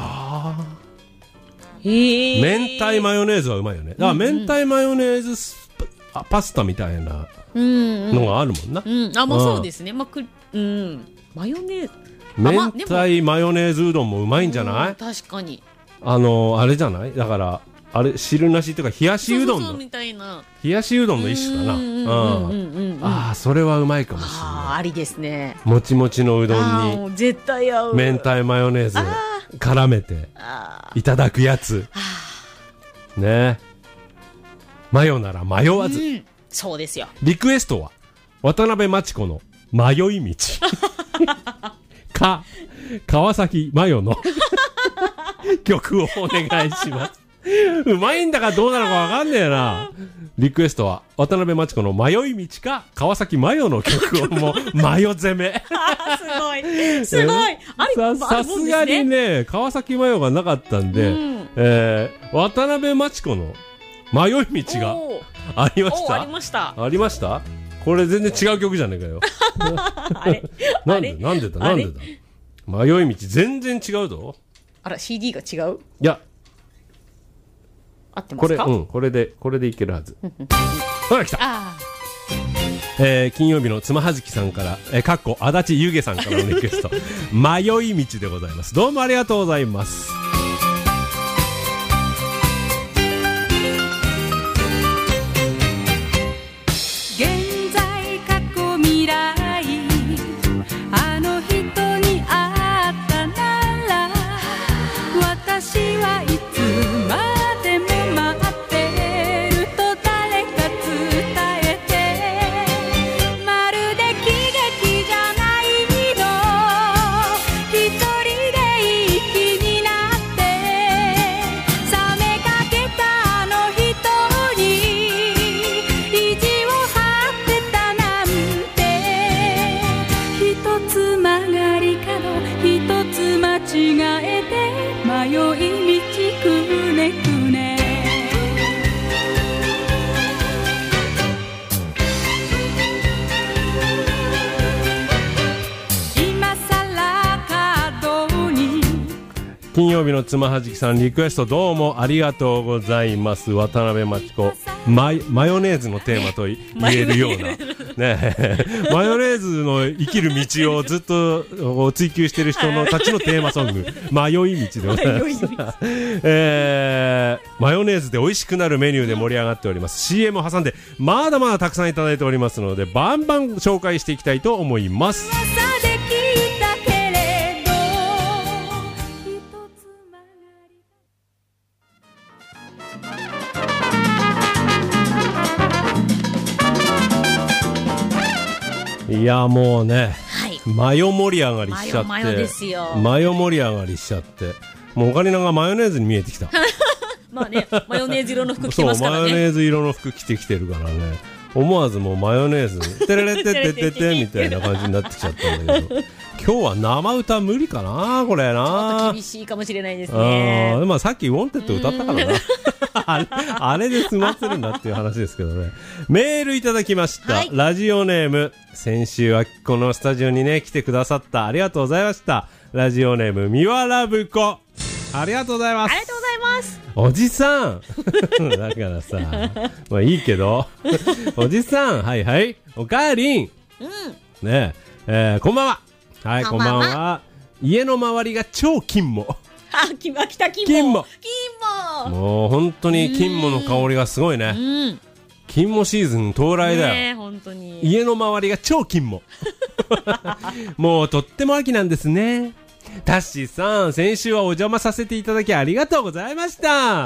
明太マヨネーズはうまいよね。だから明太マヨネーズパスタみたいなのがあるもんな。 まあそうですね。マヨネーズ。 明太マヨネーズうどんもうまいんじゃない？ 確かに。 あれじゃない？だからあれ汁なしっていうか冷やしうどんのみたいな。 冷やしうどんの一種かな。それはうまいかもしれない。 ありですね。 もちもちのうどんに絶対合う。 明太マヨネーズ絡めていただくやつ。ね。マヨなら迷わず。 そうですよ。 リクエストは渡辺真知子の迷い道か川崎麻世の曲をお願いします。うまいんだかどうなのかわかんねえな。リクエストは渡辺真知子の迷い道か川崎麻世の曲をもう迷攻め。 すごいすごい。 さすがにね川崎麻世がなかったんで、渡辺真知子の迷い道がありました。 ありました。 ありました。これ全然違う曲じゃねえかよ。なんでだ迷い道全然違うぞ。 あら CD が違う。 いや合ってますか？ これでいけるはず。ほら来た。金曜日のつまはじきさんからかっこ足立ゆげさんからのリクエスト迷い道でございます。どうもありがとうございます。金曜日のつまはじきさんリクエストどうもありがとうございます。渡辺真知子マヨネーズのテーマと言えるようなねマヨネーズの生きる道をずっと追求している人のたちのテーマソング迷い道でございます。マヨネーズで美味しくなるメニューで盛り上がっております。 CM を挟んでまだまだたくさんいただいておりますのでバンバン紹介していきたいと思います。いやもうね、マヨ盛り上がりしちゃってマヨ盛り上がりしちゃってもうオカリナがマヨネーズに見えてきた。 まあねマヨネーズ色の服着てますからね。 そうマヨネーズ色の服着てきてるからね思わずもうマヨネーズテレレテテテテみたいな感じになってきちゃったんだけど今日は生歌無理かなこれな。 ちょっと厳しいかもしれないですね。 まあさっきウォンテッド歌ったからなあれで済ませるんだっていう話ですけどね。メールいただきました、はい、ラジオネーム、先週はこのスタジオにね来てくださったありがとうございました。ラジオネームみわらぶこ、ありがとうございます。 ありがとうございます。 おじさんだからさまあいいけどおじさん、はいはい、おかえりん、ねえ、こんばんは。はい、こんばんは。家の周りが超金も。 あ、来た金も。 もう本当に金もの香りがすごいね。金もシーズン到来だよ。 ね、本当に。 家の周りが超金も。もうとっても秋なんですね。タッシーさん、先週はお邪魔させていただきありがとうございました。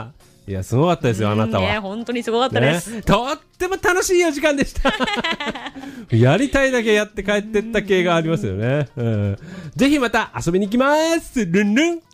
いや、すごかったですよ、あなたは。 ね、本当にすごかったです、 ね。とっても楽しいお時間でした。やりたいだけやって帰ってった系がありますよね。ぜひまた遊びに行きます。ルンルン。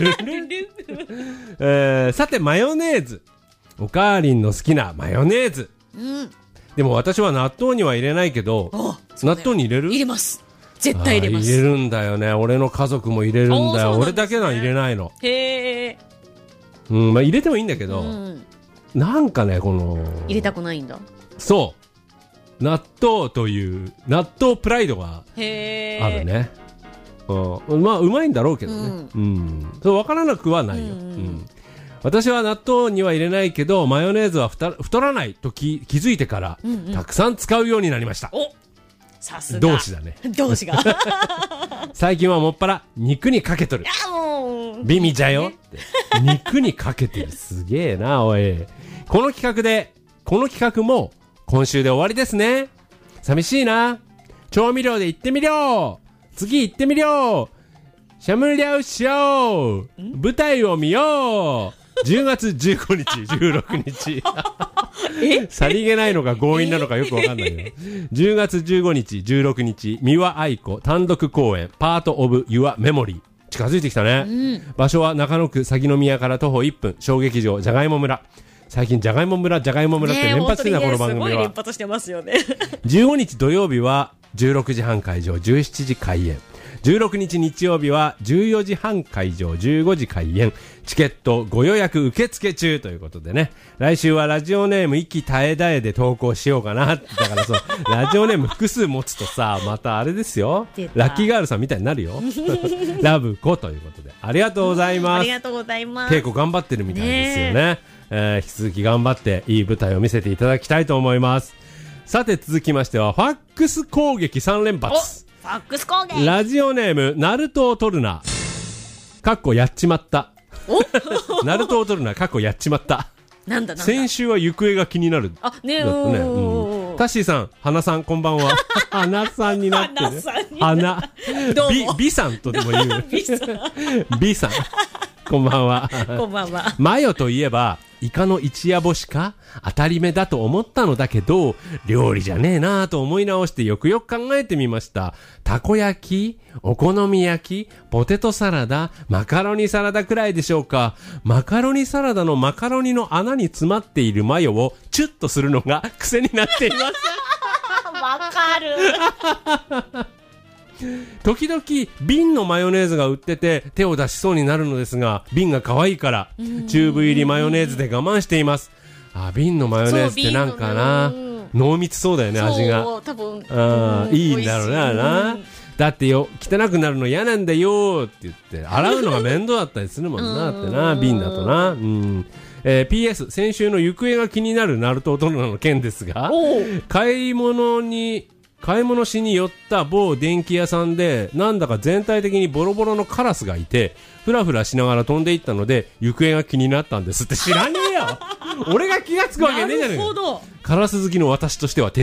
さて、マヨネーズ。おかわりんの好きなマヨネーズ。でも私は納豆には入れないけど、納豆に入れる？ 入れます。絶対入れます。 入れるんだよね。俺の家族も入れるんだよ。俺だけなん入れないの。 へー。 まあ入れてもいいんだけど、なんかね、この入れたくないんだ。 そう納豆という納豆プライドがあるね。まあうまいんだろうけどね。そう分からなくはないよ。私は納豆には入れないけどマヨネーズは太らないと気づいてから、たくさん使うようになりました。 さすが同志だね。 同志が最近はもっぱら肉にかけとる。ビミじゃよって肉にかけてる。すげえなおい。この企画も今週で終わりですね。寂しいな。調味料で行ってみよう。次行ってみよう。シャムリャウショー舞台を見よう。10月15日16日さりげないのか強引なのかよくわかんないけど10月15日16日三輪愛子単独公演パートオブユアメモリー近づいてきたね、場所は中野区鷺宮から徒歩1分小劇場じゃがいも村。最近じゃがいも村って連発してるな、この番組は。 すごい連発してますよね 15日土曜日は16時半会場17時開演。16日日曜日は14時半会場15時開演。チケットご予約受付中ということでね。来週はラジオネーム息絶え絶えで投稿しようかな。だからそうラジオネーム複数持つとさ、またあれですよ、ラッキーガールさんみたいになるよラブコということでありがとうございます。 ありがとうございます。 稽古頑張ってるみたいですよね。引き続き頑張っていい舞台を見せていただきたいと思います。さて続きましてはファックス攻撃3連発。 ファックス攻撃。 ラジオネームナルトを取るなかっこやっちまったナルトを取るなかっこやっちまった。 なんだ先週は行方が気になる。 あねえ、 タッシーさん、花さんこんばんは花さんになってる。花美さんとでも言う美さんこんばんはこんばんは。 マヨといえばイカの一夜干しか当たり目だと思ったのだけど料理じゃねえなぁと思い直してよくよく考えてみました。たこ焼き、お好み焼き、ポテトサラダ、マカロニサラダくらいでしょうか。マカロニサラダのマカロニの穴に詰まっているマヨをチュッとするのが癖になっていますわかる時々瓶のマヨネーズが売ってて手を出しそうになるのですが瓶が可愛いからチューブ入りマヨネーズで我慢しています。瓶のマヨネーズってなんかな濃密そうだよね、味が。 多分いいんだろうな。だってよ汚くなるの嫌なんだよって言って洗うのが面倒だったりするもんなってな瓶だとな。PS 先週の行方が気になるナルト大人の件ですが買い物しに寄った某電気屋さんでなんだか全体的にボロボロのカラスがいてフラフラしながら飛んでいったので行方が気になったんですって。知らねえよ俺が気がつくわけねえじゃねえか。カラス好きの私としては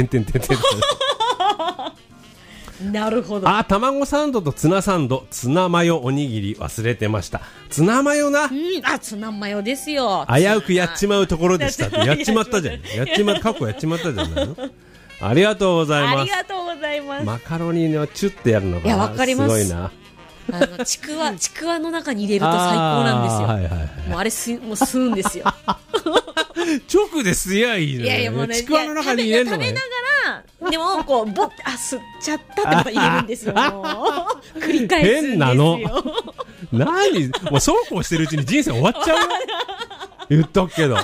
なるほど。 卵サンドとツナサンドツナマヨおにぎり忘れてました。ツナマヨな、 ツナマヨですよ。 危うくやっちまうところでしたってやっちまったじゃん過去やっちまったじゃないのありがとうございます。 ありがとうございます。 マカロニのチュッてやるのがいやわかります。 すごいな。 ちくわの中に入れると最高なんですよ。もうあれもう吸うんですよ直ですやいいね。 いやいやもうね、 ちくわの中に入れるのがね。 食べながら、でもこうボッて吸っちゃったってまた言えるんですよ。繰り返すんですよ。 変なの。何もうそうこうしてるうちに人生終わっちゃうよ。言っとくけど。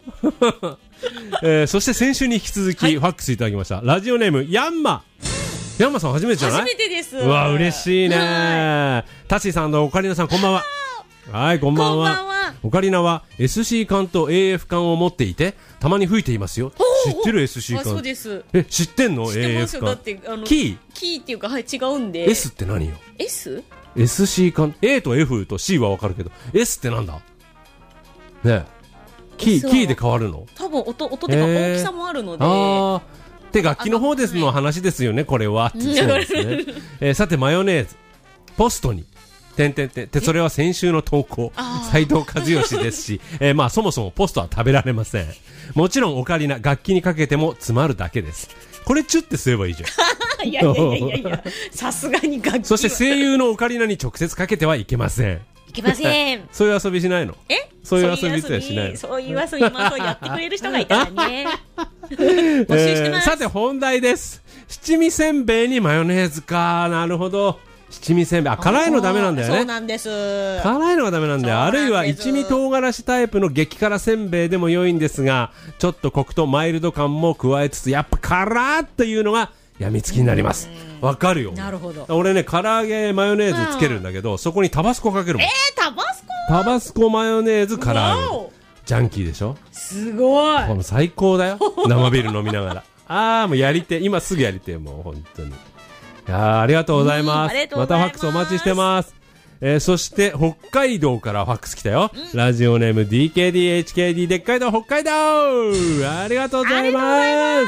そして先週に引き続きファックスいただきました。ラジオネームヤンマ。ヤンマさん初めてじゃない？ 初めてです。 うわ嬉しいね。タッシーさんとオカリナさんこんばんは。はい、こんばんは。オカリナは SC 缶と AF 缶を持っていてたまに吹いていますよ。知ってる SC 缶？ そうです。 知ってんの？ 知ってますよ。だってキーっていうか、はい、違うんで。 S って何よ？ S？SC 缶 A と F と C はわかるけど S ってなんだ？ねえ、キーで変わるの？ 多分音っていうか大きさもあるので。 って楽器の方ですの話ですよね、これは。そうですね。さてマヨネーズポストにってそれは先週の投稿斉藤和義ですし、まあそもそもポストは食べられません。もちろんオカリナ楽器にかけても詰まるだけです。これチュッてすればいいじゃん。 いやさすがに楽器。 そして声優のオカリナに直接かけてはいけません。 いけません。 そういう遊びしないの？そういう遊びはしないの？ そういう遊び、まあそうやってくれる人がいたらね。募集してます。 さて本題です。七味せんべいにマヨネーズか。なるほど。七味せんべい、辛いのダメなんだよね。 そうなんです。 辛いのがダメなんだよ。あるいは一味唐辛子タイプの激辛せんべいでも良いんですが、ちょっとコクとマイルド感も加えつつ、やっぱ辛っていうのがやみつきになります。わかるよ。 なるほど。 俺ね、唐揚げマヨネーズつけるんだけど、そこにタバスコかけるもん。タバスコマヨネーズ唐揚げ。ジャンキーでしょ？すごい。 この最高だよ。生ビール飲みながら。もうやりて、今すぐやりて、もう本当に。いやありがとうございます。またファックスお待ちしてます。そして北海道からファックス来たよ。ラジオネーム DKDHKD でっかい道北海道。ありがとうございます。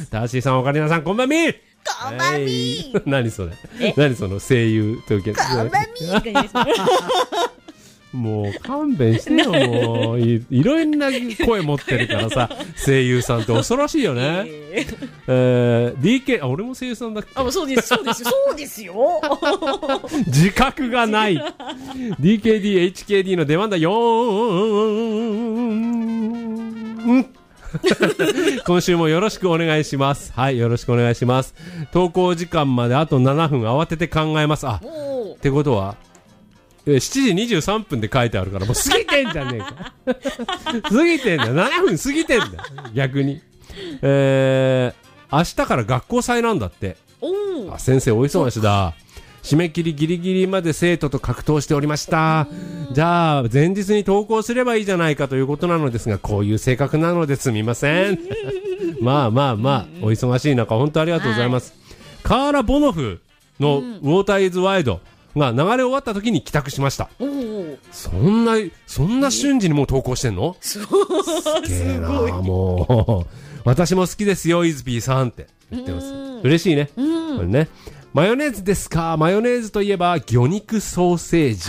ターシーさん、オカリナさん、こんばんみ。 こんばんみ。 何それ？何その声優というけど。 こんばんみ。 もう勘弁してよ。もう いろんな声持ってるからさ、声優さんって恐ろしいよね。DK、俺も声優さんだっけ？ そうですよ。 自覚がない。DKD、HKD の出番だよー。今週もよろしくお願いします。はい、よろしくお願いします。投稿時間まであと7分慌てて考えます。ってことは7時23分で書いてあるからもう過ぎてんじゃねえか。過ぎてんだよ。7分過ぎてんだよ。逆に。明日から学校祭なんだって。先生お忙しだ。締め切りギリギリまで生徒と格闘しておりました。じゃあ前日に投稿すればいいじゃないかということなのですが、こういう性格なのですみません。まあお忙しい中本当ありがとうございます。カーラ・ボノフのウォーターイズワイドが流れ終わった時に帰宅しました。そんな瞬時にもう投稿してんの？すげえな。もう私も好きですよイズピーさんって言ってます。嬉しいね。これね。マヨネーズですか？マヨネーズといえば魚肉ソーセージ。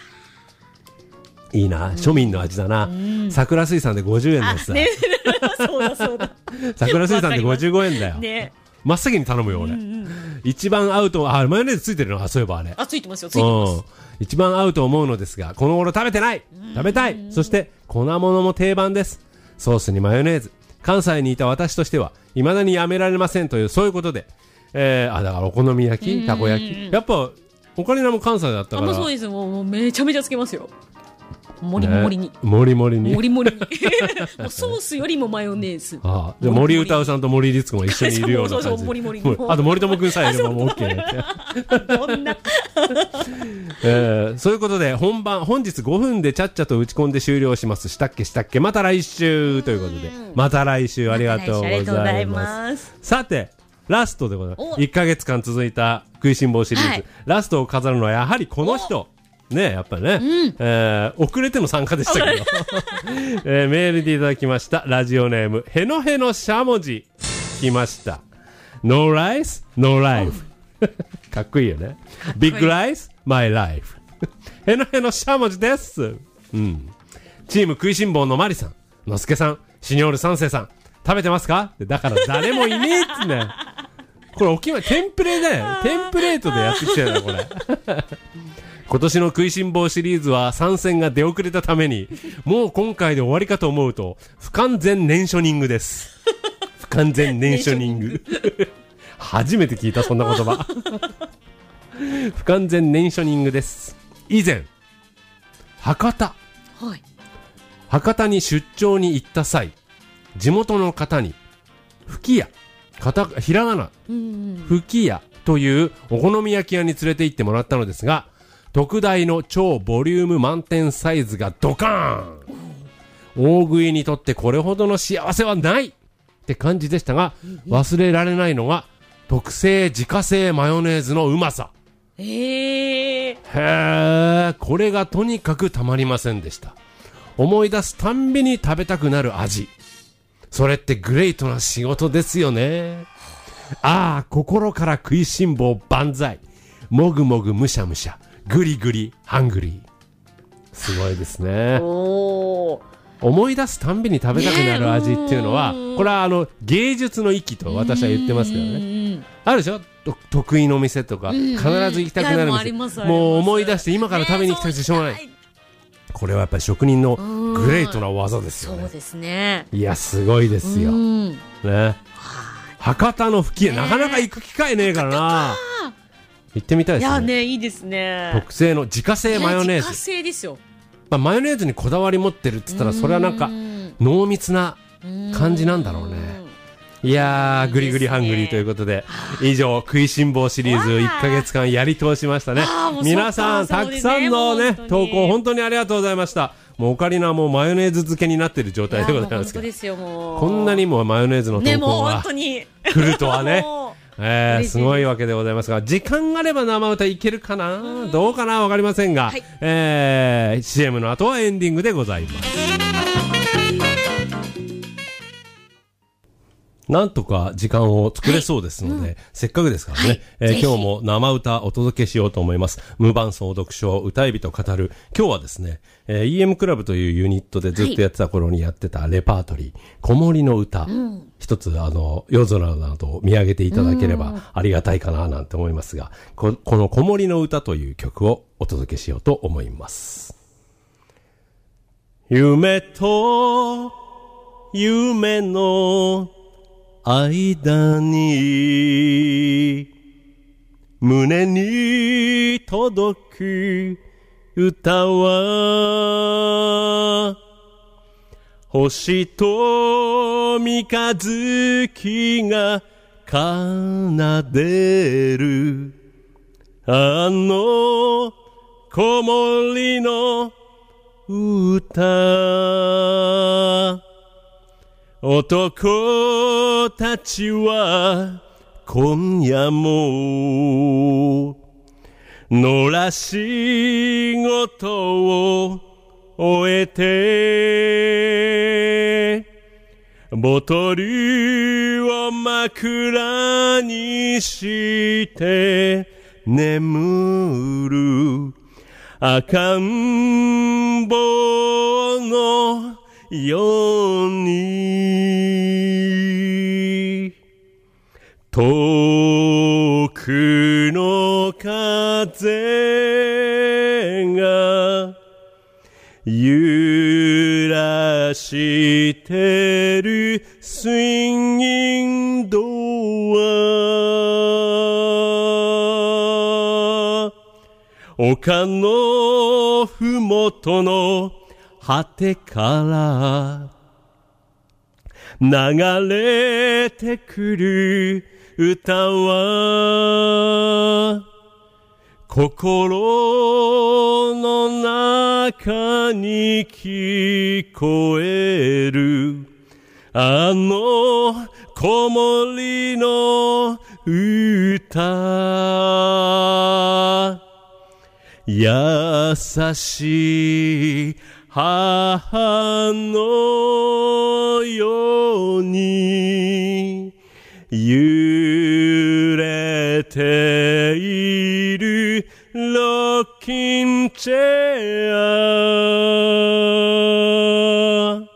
いいな、庶民の味だな。桜水産で50円ですさ。そうだ。桜水産で55円だよ。ね。真っ先に頼むよ俺。一番合うと、マヨネーズついてるの？そういえばあれ。 ついてますよ、ついてます。 一番合うと思うのですが、この頃食べてない。食べたい。そして粉物も定番です。ソースにマヨネーズ。関西にいた私としては未だにやめられませんという、そういうことで、だからお好み焼き、たこ焼き、やっぱオカリナも関西だったから。 そうです。もうめちゃめちゃつけますよ。もりもりに。 もりもりに。 もりもりに。もうソースよりもマヨネーズ。 じゃ森歌うさんと森律子も一緒にいるような感じ。 そう、もりもり。 あと森友くんさえいればもう OK ね。どんな。そういうことで本日5分でちゃっちゃと打ち込んで終了します。したっけまた来週ということで。また来週ありがとうございます。さて、ラストでございます。1ヶ月間続いた食いしん坊シリーズ。ラストを飾るのはやはりこの人。ね、やっぱりね、遅れての参加でしたけど、メールでいただきました。ラジオネームへのへのしゃもじ来ました。 No rice no life かっこいいよね。 Big rice my life へのへのしゃもじです。チーム食いしん坊のマリさん、のすけさん、シニョール三世さん、食べてますか？だから誰もいねえっつね。これお決まりテンプレだよ。テンプレートでやってきてるなこれ。 今年の食いしん坊シリーズは参戦が出遅れたために、もう今回で終わりかと思うと、不完全燃書ニングです。不完全燃書ニング。初めて聞いた、そんな言葉。不完全燃書ニングです。以前、博多。 はい。 博多に出張に行った際、地元の方に、吹屋、ひらがな、吹屋というお好み焼き屋に連れて行ってもらったのですが、特大の超ボリューム満点サイズがドカーン。大食いにとってこれほどの幸せはないって感じでしたが、忘れられないのが特製自家製マヨネーズのうまさ。へー、これがとにかくたまりませんでした。思い出すたんびに食べたくなる味。それってグレートな仕事ですよね。ああ、心から食いしん坊万歳。もぐもぐむしゃむしゃ。グリグリハングリー。すごいですね。思い出すたんびに食べたくなる味っていうのは、これは芸術の域と私は言ってますけどね。あるでしょ、得意の店とか、必ず行きたくなる店。もう思い出して今から食べに行きたくてしょうがない。これはやっぱり職人のグレートな技ですよね。 そうですね。 いや、すごいですよ。ね。博多の吹き絵、なかなか行く機会ねえからな。行ってみたいですね。いやね、いいですね。 特製の自家製マヨネーズ。 自家製ですよ。 まあ、マヨネーズにこだわり持ってるって言ったら、それはなんか濃密な感じなんだろうね。いやー、グリグリハングリーということで、以上、食いしん坊シリーズ1ヶ月間やり通しましたね。皆さん、たくさんのね、投稿本当にありがとうございました。もうオカリナはもうマヨネーズ漬けになっている状態でございますけど、こんなにもマヨネーズの投稿が来るとはね。すごいわけでございますが、時間があれば生歌いけるかな、どうかな、わかりませんが、CM の後はエンディングでございます。なんとか時間を作れそうですので、せっかくですからね、今日も生歌お届けしようと思います。無伴奏読書歌い人語る。今日はですね、EM クラブというユニットでずっとやってた頃にやってたレパートリー、子守の歌、一つ夜空などを見上げていただければありがたいかななんて思いますが、この子守の歌という曲をお届けしようと思います。夢と夢の間に胸に届く歌は星と三日月が奏でるあの子守の歌。男たちは今夜も野良仕事を終えてボトルを枕にして眠る赤ん坊のように遠くの風が揺らしてるスインギンドア丘のふもとの果てから流れてくる歌は心の中に聞こえるあの子守の歌優しい母のように揺れているロッキンチェア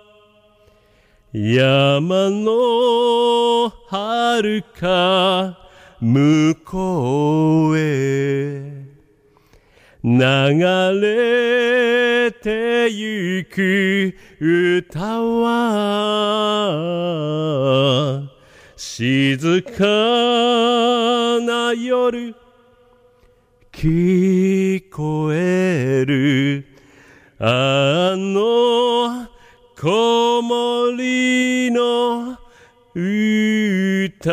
山の遥か向こうへ流れてゆく歌は静かな夜聞こえるあの子守の歌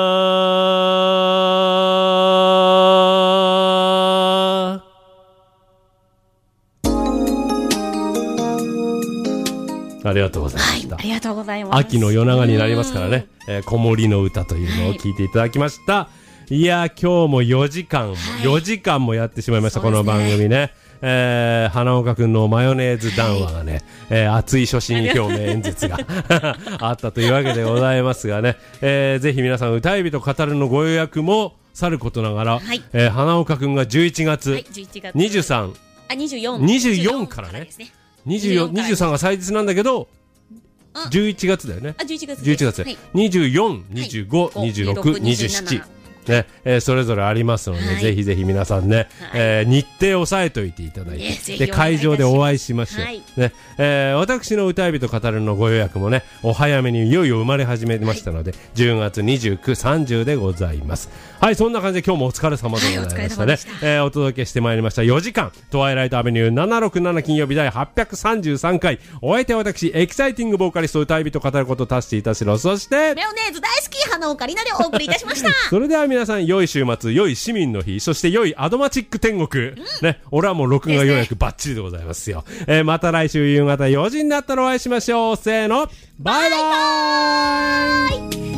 ありがとうございました、 はい、ありがとうございます。 秋の夜長になりますからね、子守の歌というのを聞いていただきました、はい、いや今日も4時間も、はい、4時間もやってしまいました、この番組ね。花岡くんのマヨネーズ談話がね、熱い所信表明演説があったというわけでございますがね、ぜひ皆さん歌い人語るのご予約もさることながら、はい、花岡くんが11月、はい、23、24からね、23が祭日なんだけど11月だよね。11月、はい、24、25、26、27ね、それぞれありますので、はい、ぜひぜひ皆さんね、はい、日程を押さえておいていただいて、で会場でお会いしましょう、はい、ね、私の歌い人語るのご予約もねお早めにいよいよ生まれ始めましたので、はい、10月29、30でございます。はい、そんな感じで今日もお疲れ様でございましたね、はい、お届けしてまいりました4時間トワイライトアベニュー767金曜日第833回、お相手は私エキサイティングボーカリスト歌い人語ることタッシー田代、そしてマヨネーズ大好き花岡里奈でお送りいたしましたそれでは皆さん良い週末、良い市民の日、そして良いアドマチック天国、ね、俺はもう録画予約バッチリでございますよ。また来週夕方4時になったらお会いしましょう。せーの、バイバーイ。